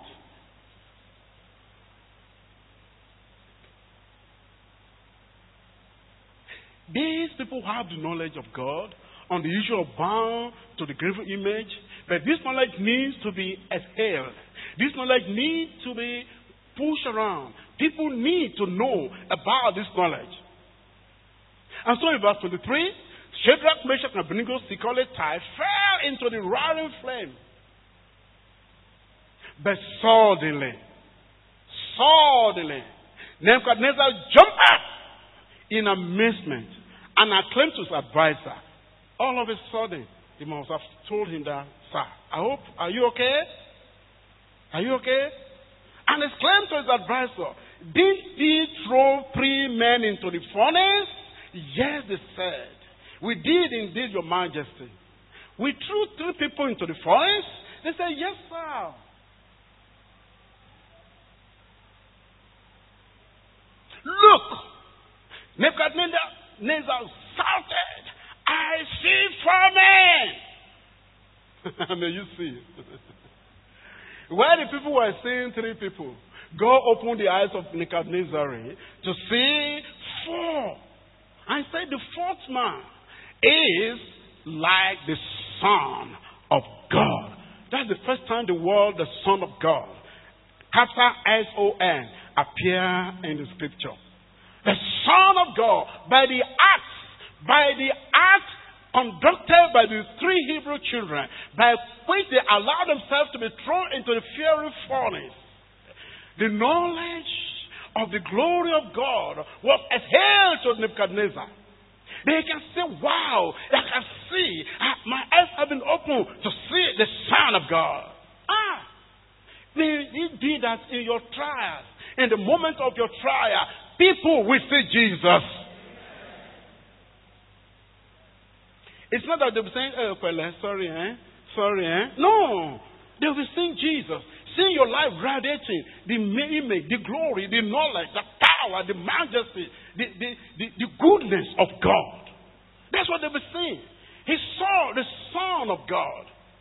[SPEAKER 2] These people have the knowledge of God on the issue of bowing to the graven image, but this knowledge needs to be exhaled. This knowledge needs to be pushed around. People need to know about this knowledge. And so in verse twenty-three, Shadrach, Meshach, and Abednego, secretly tied, fell into the roaring flame. But suddenly, suddenly, Nebuchadnezzar jumped up in amazement and acclaimed to his advisor. All of a sudden, he must have told him that, sir, I hope, are you okay? Are you okay? And exclaimed to his advisor, did he throw three men into the furnace? Yes, they said. We did indeed, Your Majesty. We threw three people into the furnace? They said, yes, sir. Look, Nebuchadnezzar shouted, I see four men. May you see. While the people were seeing three people, God opened the eyes of Nebuchadnezzar to see four. And said the fourth man is like the Son of God. That's the first time the word the Son of God, capital S O N, appear in the scripture. The Son of God, by the act, by the act conducted by the three Hebrew children, by which they allowed themselves to be thrown into the fiery furnace. The knowledge of the glory of God was exhaled to Nebuchadnezzar. They can say, wow, I can see. Ah, my eyes have been opened to see the Son of God. Ah, he did that in your trials. In the moment of your trial, people will see Jesus. It's not that they'll be saying, oh, well, sorry, eh? Sorry, eh? No. They'll be seeing Jesus. Seeing your life radiating, the image, the glory, the knowledge, the power, the majesty, the, the, the, the goodness of God. That's what they'll be seeing. He saw the Son of God.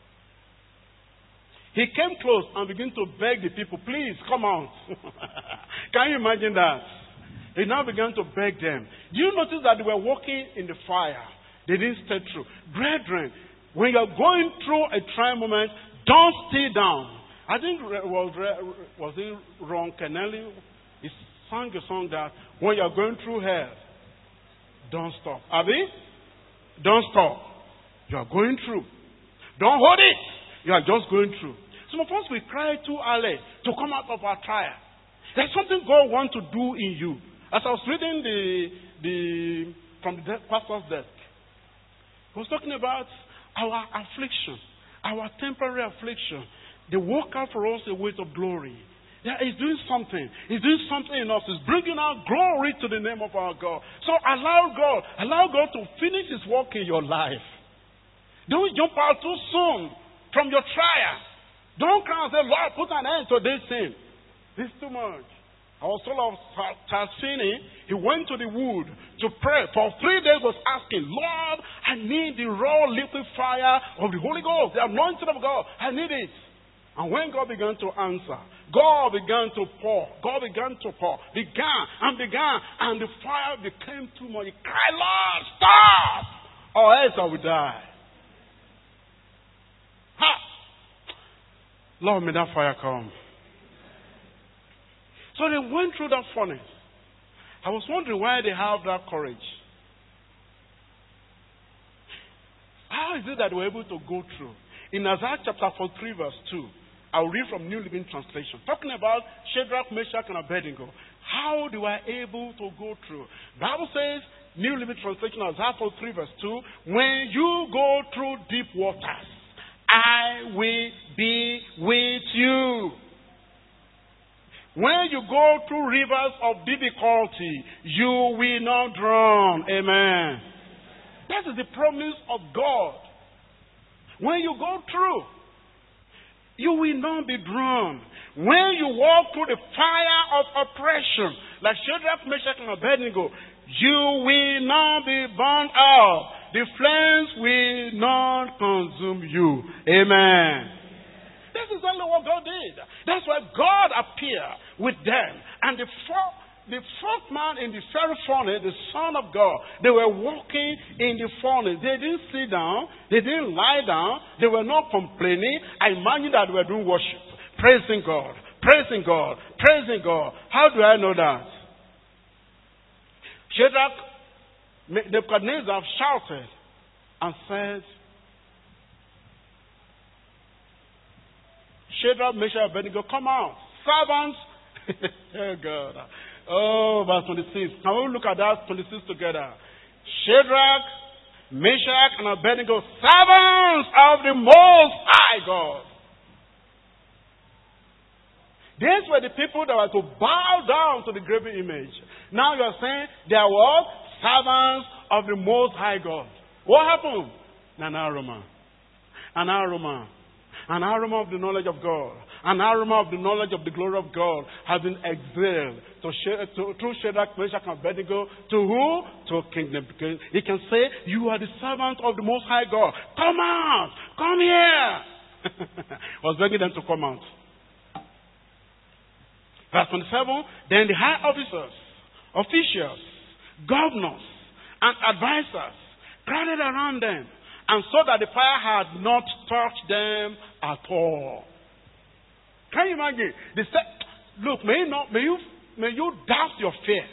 [SPEAKER 2] He came close and began to beg the people, please come out. Can you imagine that? He now began to beg them. Do you notice that they were walking in the fire? They didn't stay through. Brethren, when you're going through a trying moment, don't stay down. I think was was it Ron Kennelly? He sang a song that when you're going through hell, don't stop. Abi? Don't stop. You are going through. Don't hold it. You are just going through. Some of us we cry too early to come out of our trial. There's something God wants to do in you. As I was reading the the from the pastor's desk, he was talking about our affliction, our temporary affliction. They work out for us a weight of glory. Yeah, he's doing something. He's doing something in us. He's bringing out glory to the name of our God. So allow God, allow God to finish His work in your life. Don't jump out too soon from your trial. Don't cry and say, Lord, put an end to this sin. This is too much. I was told of Charles Finney. He went to the wood to pray. For three days was asking, Lord, I need the raw liquid fire of the Holy Ghost, the anointing of God. I need it. And when God began to answer, God began to pour. God began to pour. Began and began. And the fire became too much. He cried, Lord, stop! Or else I will die. Ha! Lord, may that fire come. So they went through that furnace. I was wondering why they have that courage. How is it that they were able to go through? In Isaiah chapter forty-three, verse two, I'll read from New Living Translation, talking about Shadrach, Meshach, and Abednego. How they were able to go through. The Bible says, New Living Translation, Isaiah forty-three, verse two, when you go through deep waters, I will be with you. When you go through rivers of difficulty, you will not drown. Amen. That is the promise of God. When you go through, you will not be drowned. When you walk through the fire of oppression, like Shadrach, Meshach, and Abednego, you will not be burned out. The flames will not consume you. Amen. This is only what God did. That's why God appeared with them. And the fourth, the fourth man in the fiery furnace, the Son of God, they were walking in the furnace. They didn't sit down. They didn't lie down. They were not complaining. I imagine that they were doing worship. Praising God. Praising God. Praising God. How do I know that? Shadrach, Nebuchadnezzar shouted and said, Shadrach, Meshach, Abednego, come out. Servants. Oh, God. Oh, verse twenty-six. Can we look at that twenty-six together? Shadrach, Meshach, and Abednego, servants of the Most High God. These were the people that were to bow down to the graven image. Now you are saying they are what? Servants of the Most High God. What happened? An aroma. An aroma. An aroma of the knowledge of God. An aroma of the knowledge of the glory of God has been exhaled to, to, through Shadrach, Meshach, and Abednego. To who? To King Nebuchadnezzar. He can say, you are the servant of the Most High God. Come out! Come here! Was begging them to come out. Verse twenty-seven, then the high officers, officials, governors, and advisors crowded around them and saw that the fire had not touched them at all. Can you imagine? They said, look, may you, not, may you, may you doubt your fear.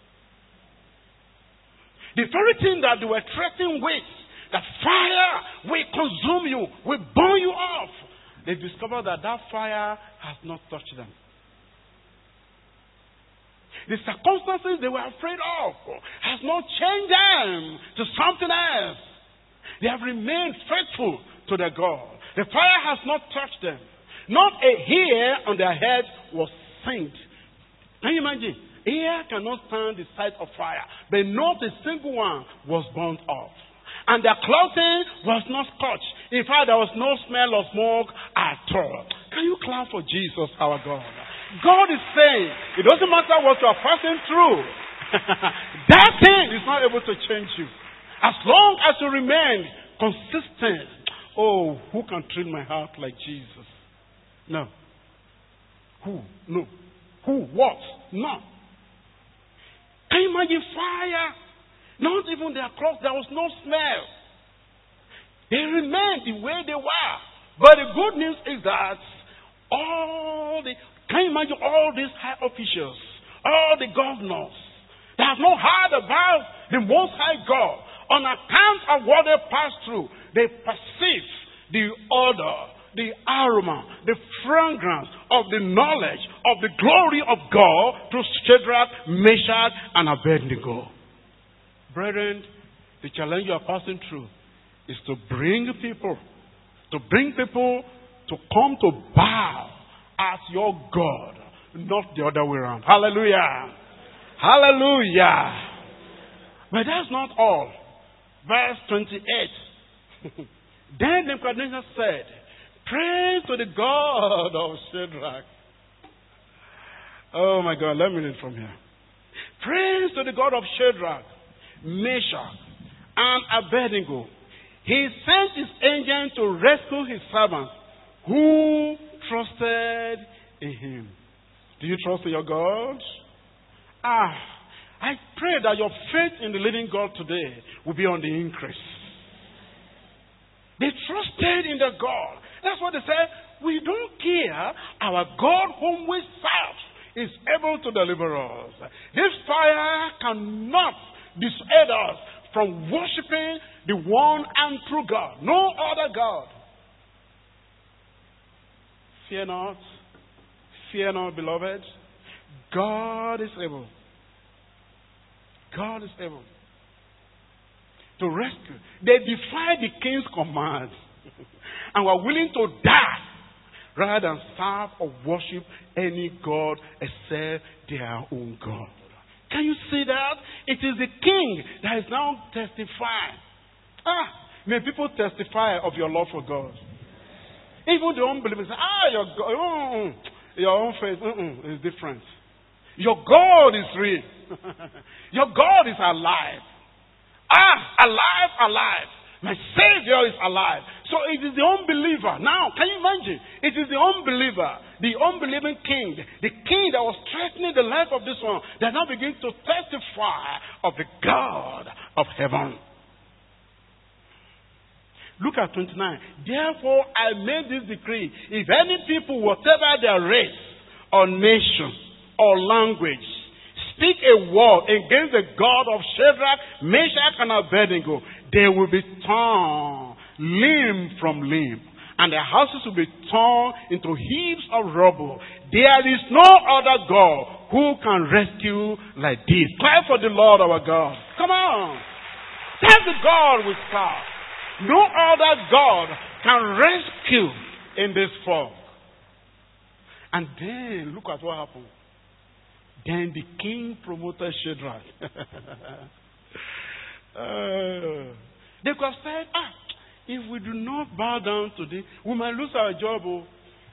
[SPEAKER 2] The very thing that they were threatening with, that fire will consume you, will burn you off. They discovered that that fire has not touched them. The circumstances they were afraid of has not changed them to something else. They have remained faithful to their God. The fire has not touched them. Not a hair on their head was singed. Can you imagine? Hair cannot stand the sight of fire, but not a single one was burnt off. And their clothing was not scorched. In fact, there was no smell of smoke at all. Can you clap for Jesus, our God? God is saying, it doesn't matter what you are passing through. That thing is not able to change you. As long as you remain consistent. Oh, who can thrill my heart like Jesus? No. Who? No. Who? What? No. Can you imagine fire? Not even their clothes. There was no smell. They remained the way they were. But the good news is that all the, can you imagine all these high officials, all the governors, they have not heard about the Most High God. On account of what they passed through, they perceive the odor, the aroma, the fragrance of the knowledge of the glory of God through Shadrach, Meshach, and Abednego. Brethren, the challenge you are passing through is to bring people, to bring people to come to bow as your God, not the other way around. Hallelujah. Hallelujah. But that's not all. Verse twenty-eight. Then Nebuchadnezzar said, praise to the God of Shadrach. Oh my God, let me read from here. Praise to the God of Shadrach, Meshach, and Abednego. He sent his angel to rescue his servants who trusted in him. Do you trust in your God? Ah, I pray that your faith in the living God today will be on the increase. They trusted in the God. That's what they said. We don't care. Our God whom we serve is able to deliver us. This fire cannot dissuade us from worshiping the one and true God. No other God. Fear not. Fear not, beloved. God is able. God is able to rescue. They defied the king's command and were willing to die rather than serve or worship any God except their own God. Can you see that? It is the king that is now testifying. Ah, may people testify of your love for God. Even the unbelievers say, ah, your God, mm, your own faith mm, is different. Your God is real. Your God is alive. Ah, alive, alive. My Savior is alive. So it is the unbeliever. Now, can you imagine? It is the unbeliever, the unbelieving king, the king that was threatening the life of this one, that now begins to testify of the God of heaven. Look at twenty-nine. Therefore, I made this decree. If any people, whatever their race or nation or language, speak a word against the God of Shadrach, Meshach, and Abednego, they will be torn limb from limb, and their houses will be torn into heaps of rubble. There is no other God who can rescue like this. Clap for the Lord our God. Come on. That's the God we serve. No other God can rescue in this form. And then, look at what happened. Then the king promoted Shadrach. uh, they could have said, ah, if we do not bow down today, we might lose our job. Oh.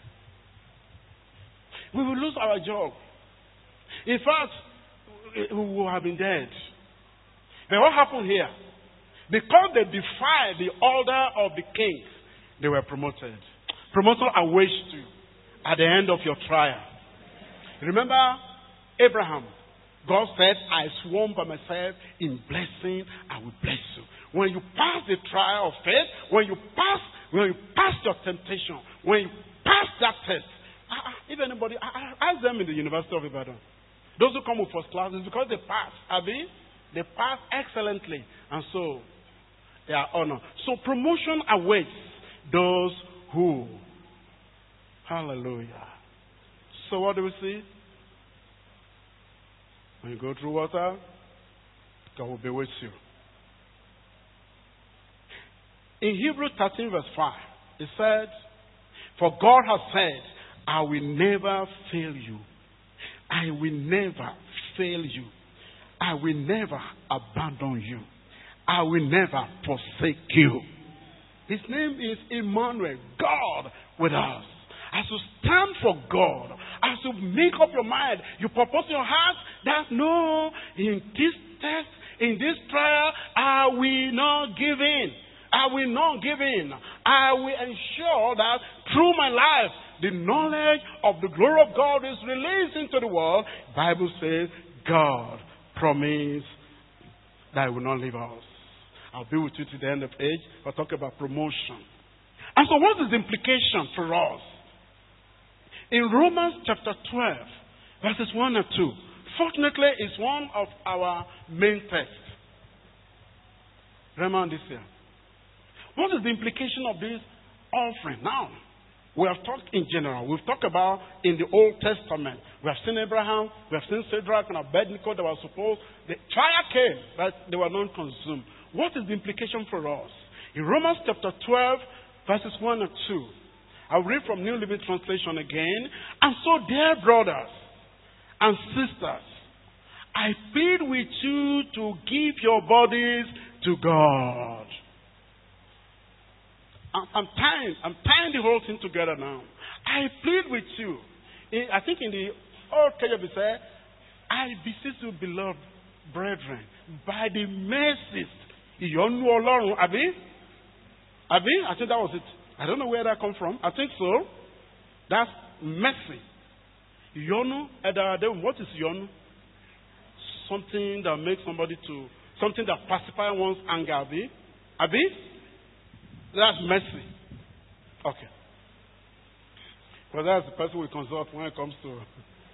[SPEAKER 2] We will lose our job. In fact, we will have been dead. Then what happened here? Because they defied the order of the king, they were promoted. Promotion awaits you at the end of your trial. Remember Abraham. God said, I swore by myself, in blessing I will bless you. When you pass the trial of faith, when you pass, when you pass your temptation, when you pass that test, if anybody, ask them in the University of Ibadan. Those who come with first class, it's because they pass. Abi, they pass excellently, and so they are honored. So promotion awaits those who. Hallelujah. So what do we see? When you go through water, God will be with you. In Hebrews thirteen verse five, it said, for God has said, I will never fail you. I will never fail you. I will never abandon you. I will never forsake you. His name is Emmanuel, God with us. As you stand for God, as you make up your mind, you purpose in your heart that no, in this test, in this trial, I will not give in. I will not give in. I will ensure that through my life, the knowledge of the glory of God is released into the world. The Bible says, God promised that He will not leave us. I'll be with you to the end of age. We'll talk about promotion. And so what is the implication for us? In Romans chapter twelve, verses one and two, fortunately, it's one of our main texts. Remember this here. What is the implication of this offering? Now, we have talked in general. We've talked about in the Old Testament. We have seen Abraham. We have seen Shadrach and Abednego that were supposed. The fire came, but they were not consumed. What is the implication for us? In Romans chapter twelve, verses one and two. I'll read from New Living Translation again. And so, dear brothers and sisters, I plead with you to give your bodies to God. I'm, I'm tying, I'm tying the whole thing together now. I plead with you. In, I think in the Old K J V said, I beseech you, beloved brethren, by the mercies, Ìyọ́nú Ọlọ́run, Abi? Abi? I think that was it. I don't know where that come from. I think so. That's mercy. Ìyọ́nú, what is ìyọ́nú? Something that makes somebody to, something that pacifies one's anger, Abi? Abi? That's mercy. Okay. Well, that's the person we consult when it comes to.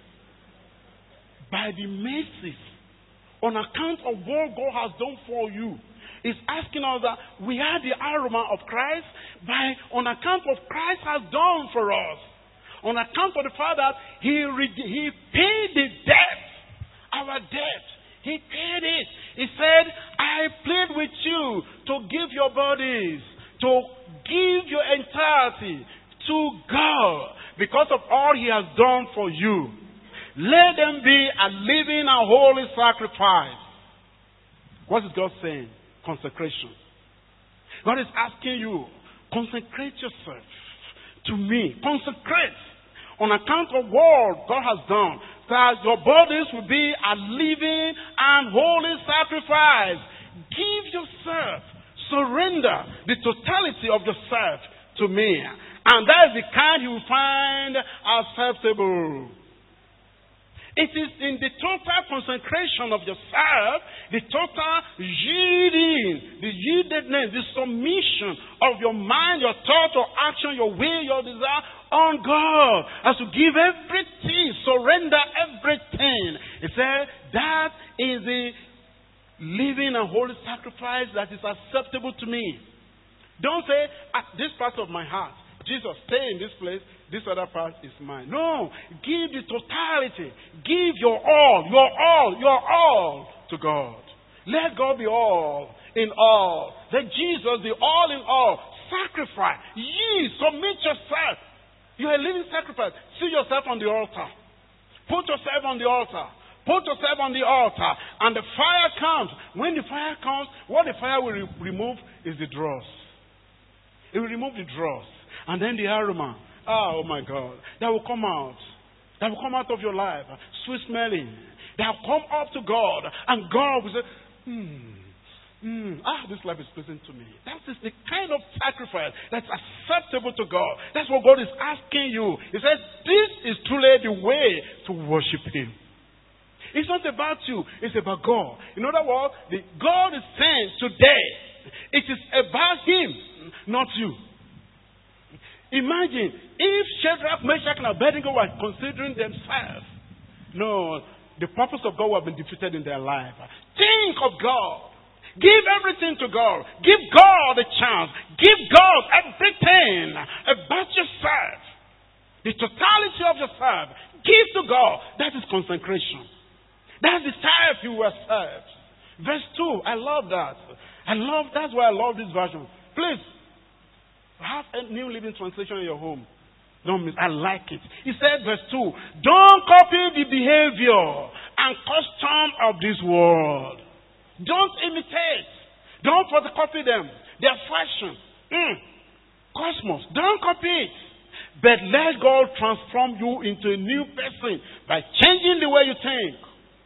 [SPEAKER 2] By the mercies, on account of what God has done for you, is asking us that we are the aroma of Christ by on account of Christ has done for us. On account of the fact that He re- He paid the debt, our debt. He paid it. He said, I plead with you to give your bodies, to give your entirety to God because of all He has done for you. Let them be a living and holy sacrifice. What is God saying? Consecration. God is asking you, consecrate yourself to me. Consecrate on account of what God has done, that your bodies will be a living and holy sacrifice. Give yourself, surrender the totality of yourself to me. And that is the kind you will find acceptable. It is in the total consecration of yourself, the total yielding, the yieldedness, the submission of your mind, your thought, your action, your will, your desire on God. As you give everything, surrender everything. It says that is the living and holy sacrifice that is acceptable to me. Don't say, at this part of my heart, Jesus, stay in this place. This other part is mine. No. Give the totality. Give your all, your all, your all to God. Let God be all in all. Let Jesus be all in all. Sacrifice. Ye, submit yourself. You are a living sacrifice. See yourself on the altar. Put yourself on the altar. Put yourself on the altar. And the fire comes. When the fire comes, what the fire will re- remove is the dross. It will remove the dross. And then the aroma. Oh my God. That will come out. That will come out of your life. Sweet smelling. That will come up to God. And God will say, hmm. Mm, ah, this life is pleasing to me. That is the kind of sacrifice that's acceptable to God. That's what God is asking you. He says, this is truly the way to worship Him. It's not about you. It's about God. In other words, the God is saying today, it is about Him, not you. Imagine if Shadrach, Meshach, and Abednego were considering themselves. No, the purpose of God would have been defeated in their life. Think of God. Give everything to God. Give God a chance. Give God everything about yourself. The totality of yourself. Give to God. That is consecration. That's the type you were served. Verse two, I love that. I love, that's why I love this version. Please, have a New Living Translation in your home. Don't miss, I like it. He said, verse two, don't copy the behavior and custom of this world. Don't imitate. Don't photocopy them. Their fashion. Mm. Cosmos. Don't copy it. But let God transform you into a new person by changing the way you think.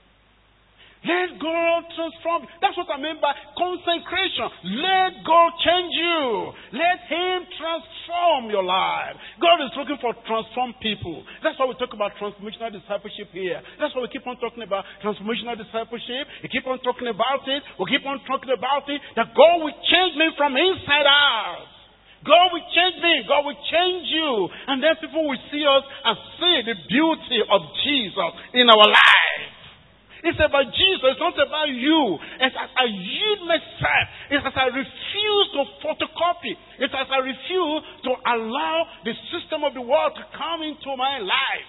[SPEAKER 2] Let God transform you. That's what I mean by consecration. Let God change you. Let Him transform your life. God is looking for transformed people. That's why we talk about transformational discipleship here. That's why we keep on talking about transformational discipleship. We keep on talking about it. We keep on talking about it. That God will change me from inside out. God will change me. God will change you. And then people will see us and see the beauty of Jesus in our life. It's about Jesus. It's not about you. It's as I yield myself. It's as I refuse to photocopy. It's as I refuse to allow the system of the world to come into my life.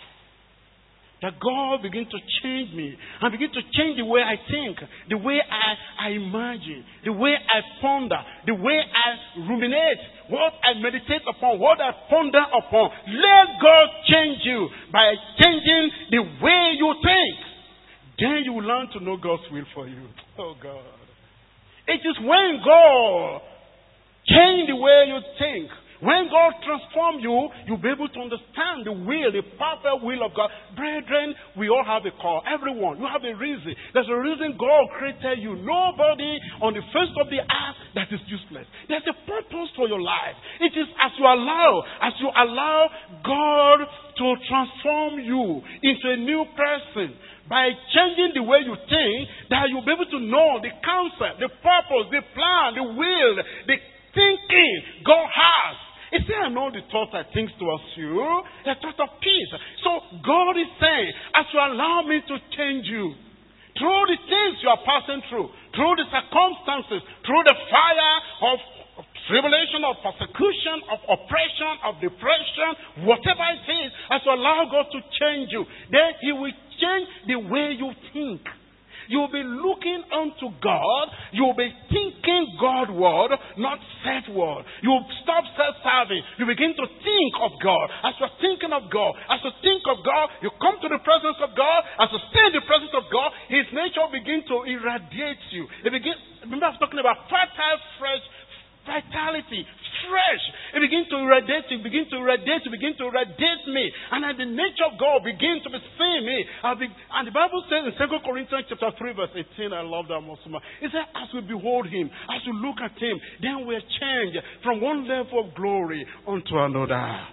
[SPEAKER 2] That God begin to change me and begin to change the way I think, the way I, I imagine, the way I ponder, the way I ruminate, what I meditate upon, what I ponder upon. Let God change you by changing the way you think. Then you will learn to know God's will for you. Oh God. It is when God change the way you think, when God transforms you, you'll be able to understand the will, the perfect will of God. Brethren, we all have a call. Everyone, you have a reason. There's a reason God created you. Nobody on the face of the earth that is useless. There's a purpose for your life. It is as you allow, as you allow God to transform you into a new person, by changing the way you think, that you'll be able to know the concept, the purpose, the plan, the will, the thinking God has. He said, I know the thoughts I think towards you, the thought of peace. So God is saying, as you allow me to change you, through the things you are passing through, through the circumstances, through the fire of of tribulation, of persecution, of oppression, of depression, whatever it is, as you allow God to change you, then He will change the way you think. You'll be looking unto God. You'll be thinking God word, not self word. You'll stop self-serving. You begin to think of God. As you're thinking of God, as you think of God, you come to the presence of God. As you stay in the presence of God, His nature will begin to irradiate you. It begin, remember I was talking about fertile, fresh vitality, fresh. It begins to irradiate you, begin to irradiate you, begin to irradiate me. And as the nature of God begins to be seen me. I'll be, and the Bible says in Second Corinthians chapter three verse eighteen, I love that most much. It says, as we behold Him, as we look at Him, then we're changed from one level of glory unto another.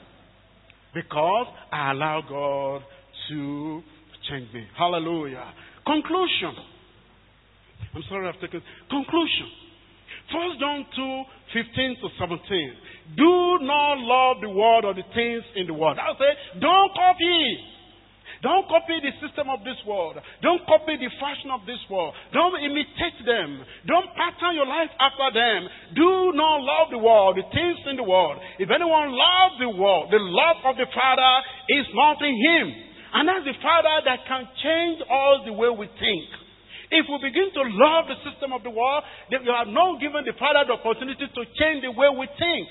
[SPEAKER 2] Because I allow God to change me. Hallelujah. Conclusion. I'm sorry I've taken. Conclusion. First John two, fifteen to seventeen. Do not love the world or the things in the world. I'll say, don't copy. Don't copy the system of this world. Don't copy the fashion of this world. Don't imitate them. Don't pattern your life after them. Do not love the world, the things in the world. If anyone loves the world, the love of the Father is not in him. And that's the Father that can change us the way we think. If we begin to love the system of the world, then you have not given the Father the opportunity to change the way we think.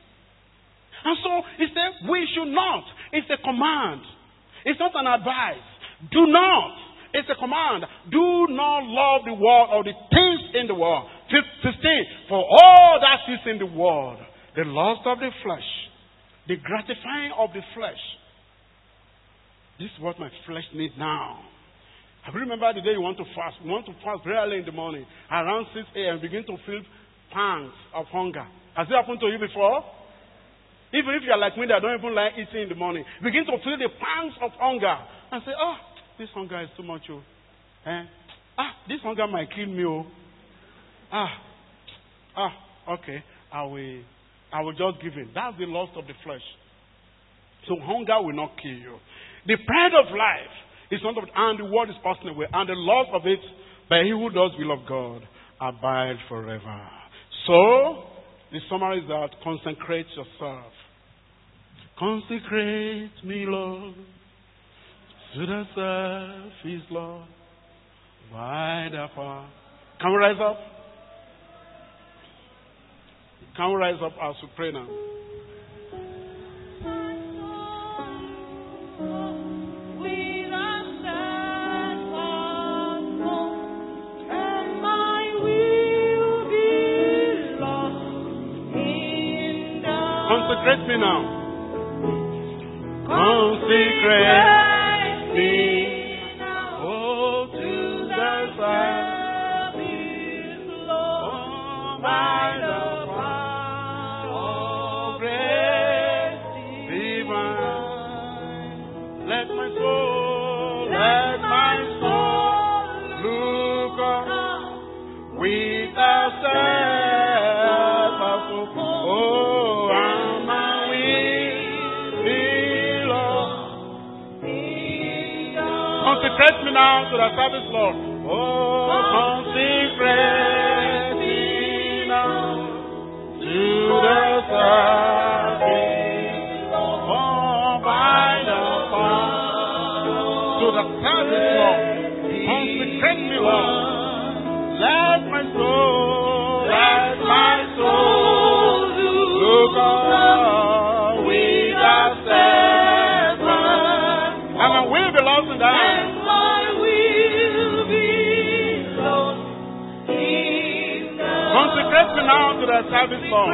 [SPEAKER 2] And so, he said, we should not. It's a command. It's not an advice. Do not. It's a command. Do not love the world or the things in the world. fifteen. For all that is in the world, the lust of the flesh, the gratifying of the flesh. This is what my flesh needs now. I remember the day you want to fast. You want to fast very early in the morning. Around six a.m. begin to feel pangs of hunger. Has it happened to you before? Even if you are like me that don't even like eating in the morning. Begin to feel the pangs of hunger. And say, oh, this hunger is too much. Oh. Eh? Ah, this hunger might kill me. Oh. Ah, ah, okay. I will, I will just give in. That's the lust of the flesh. So hunger will not kill you. The pride of life. It's not of, and the word is passing away, and the love of it, but he who does will of God abide forever. So, the summary is that consecrate yourself. Consecrate me, Lord, to the self is Lord. By the power. Can we rise up? Can we rise up as we pray now? Consecrate me now. Consecrate me. Oh, to the service, Lord, by the power of grace divine. Let my soul, let my soul look up without self. Oh, I'm a consecrate me now to the service, Lord. Oh, consecrate me now to the service. Oh, by the power to the service, Lord. Consecrate me, Lord. Let my soul, let my soul look up without self. And my will be lost in that. Consecrate me now to the service, Lord.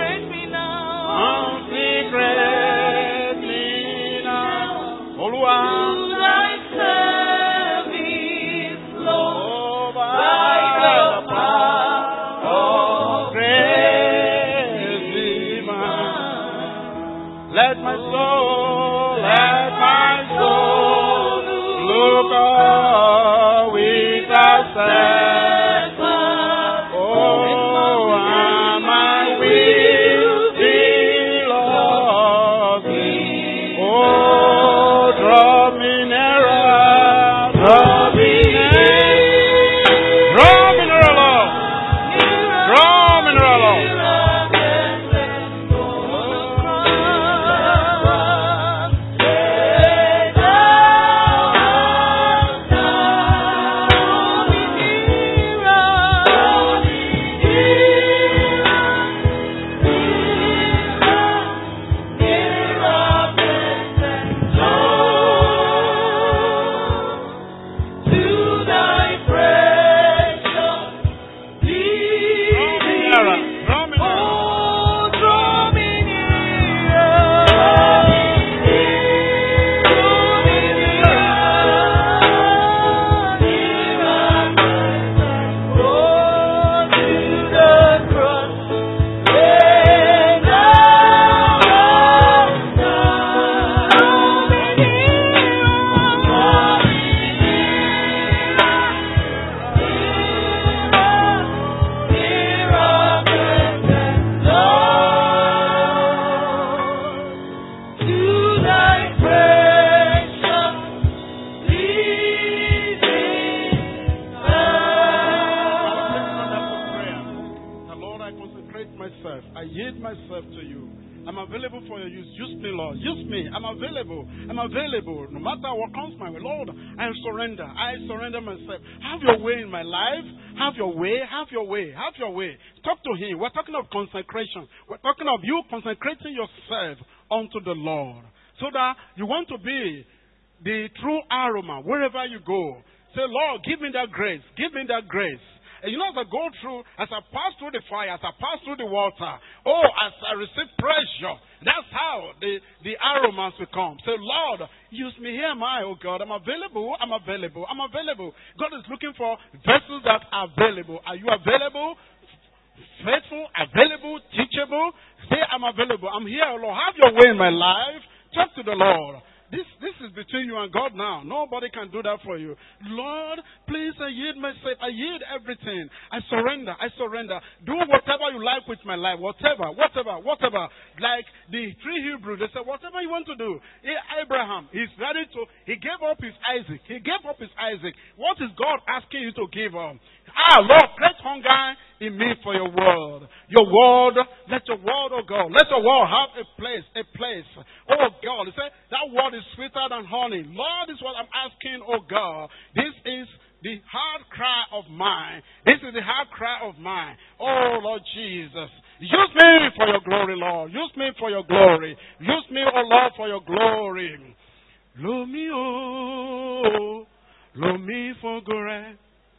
[SPEAKER 2] Consecrate me now. Olúwa. To thy service, Lord. By the power of grace divine. Let my soul, let my soul look up without self. Consecration. We're talking of you consecrating yourself unto the Lord. So that you want to be the true aroma wherever you go. Say, Lord, give me that grace. Give me that grace. And you know, as I go through, as I pass through the fire, as I pass through the water, oh, as I receive pressure, that's how the, the aromas will come. Say, Lord, use me. Here am I, oh God. I'm available. I'm available. I'm available. God is looking for vessels that are available. Are you available? Faithful, available, teachable. Say, I'm available. I'm here, Lord. Have your way in my life. Talk to the Lord. This this is between you and God now. Nobody can do that for you. Lord, please, I yield myself. I yield everything. I surrender. I surrender. Do whatever you like with my life. Whatever, whatever, whatever. Like the three Hebrews, they said, whatever you want to do. Abraham, he's ready to, he gave up his Isaac. He gave up his Isaac. What is God asking you to give up? Ah, Lord, create hunger in me for your word. Your word, let your word, oh God, let your word have a place, a place. Oh God, he said, that word is sweeter than honey. Lord, this is what I'm asking, oh God. This is the heart cry of mine. This is the heart cry of mine. Oh, Lord Jesus. Use me for your glory, Lord. Use me for your glory. Use me, oh Lord, for your glory. Lo mi o, lo mi fogore.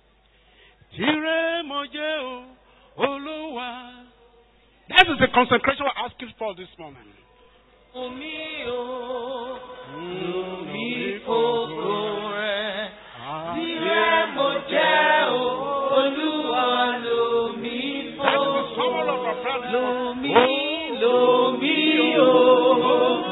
[SPEAKER 2] Tire moje o, Oluwa. That is the consecration we're asking for this moment.
[SPEAKER 1] Lo mi o, lo mi fogore. Tire moje o, Oluwa lo mi fogore. Lo mi, lo mi o.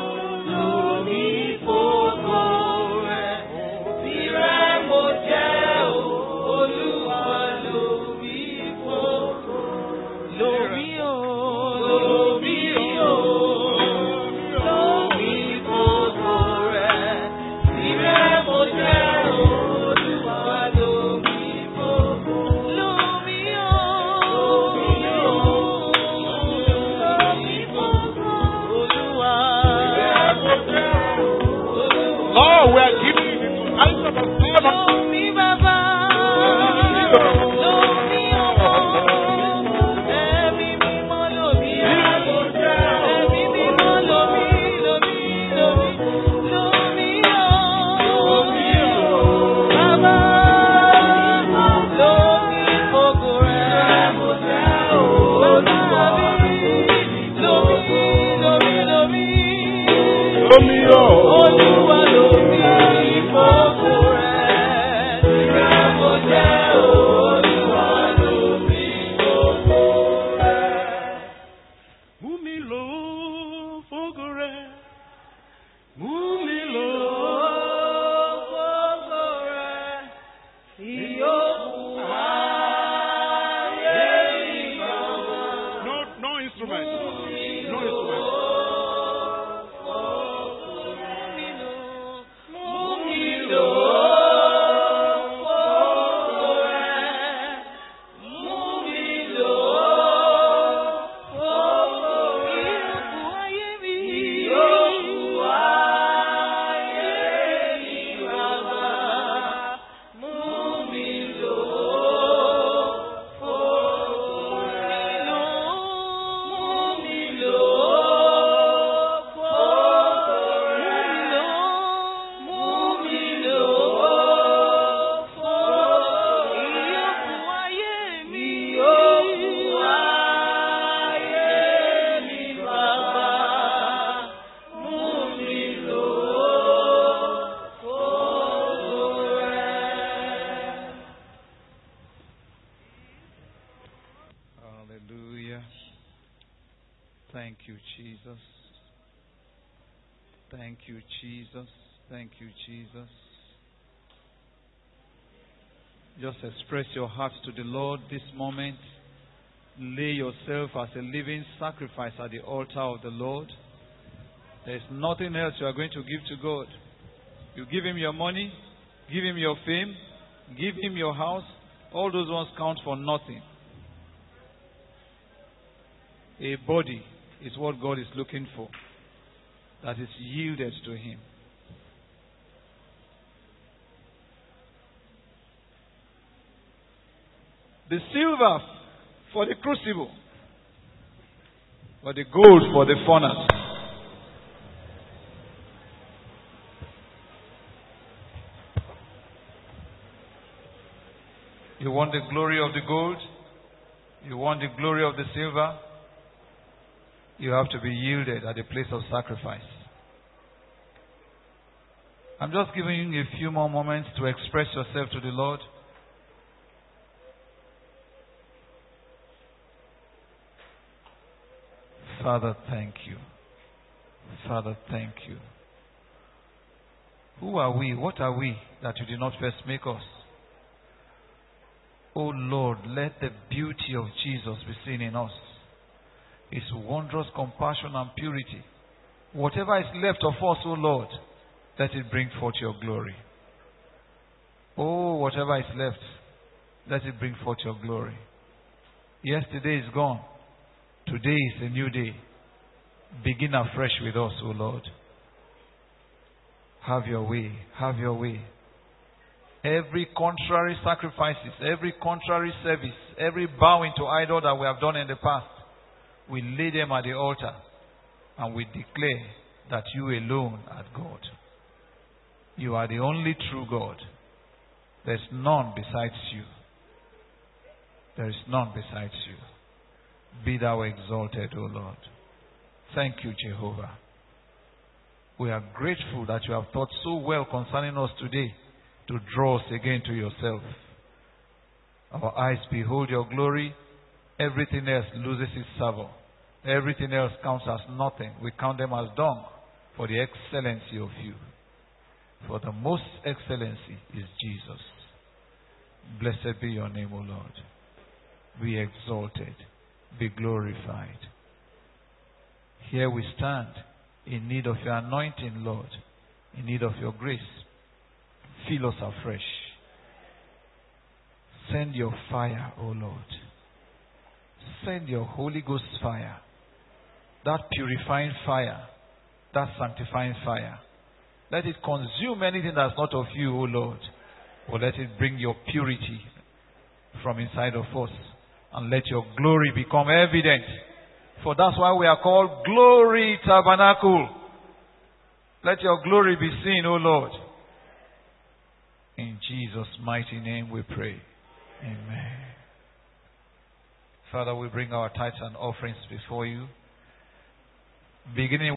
[SPEAKER 3] Just express your heart to the Lord this moment. Lay yourself as a living sacrifice at the altar of the Lord. There is nothing else you are going to give to God. You give Him your money, give Him your fame, give Him your house. All those ones count for nothing. A body is what God is looking for, that is yielded to Him. The silver for the crucible, but the gold for the furnace. You want the glory of the gold? You want the glory of the silver? You have to be yielded at the place of sacrifice. I'm just giving you a few more moments to express yourself to the Lord. Father, thank you. Father, thank you. Who are we? What are we that you did not first make us? Oh Lord, let the beauty of Jesus be seen in us. His wondrous compassion and purity. Whatever is left of us, oh Lord, let it bring forth your glory. Oh, whatever is left, let it bring forth your glory. Yesterday is gone. Today is a new day. Begin afresh with us, O Lord. Have your way. Have your way. Every contrary sacrifices, every contrary service, every bowing to idol that we have done in the past, we lay them at the altar and we declare that you alone are God. You are the only true God. There is none besides you. There is none besides you. Be thou exalted, O Lord. Thank you, Jehovah. We are grateful that you have thought so well concerning us today to draw us again to yourself. Our eyes behold your glory. Everything else loses its savour. Everything else counts as nothing. We count them as dung for the excellency of you. For the most excellency is Jesus. Blessed be your name, O Lord. Be exalted. Be glorified. Here we stand in need of your anointing, Lord. In need of your grace. Fill us afresh. Send your fire, O Lord. Send your Holy Ghost fire. That purifying fire. That sanctifying fire. Let it consume anything that's not of you, O Lord. Or let it bring your purity from inside of us. And let your glory become evident. For that's why we are called Glory Tabernacle. Let your glory be seen, O Lord. In Jesus' mighty name we pray. Amen. Father, we bring our tithes and offerings before you. Beginning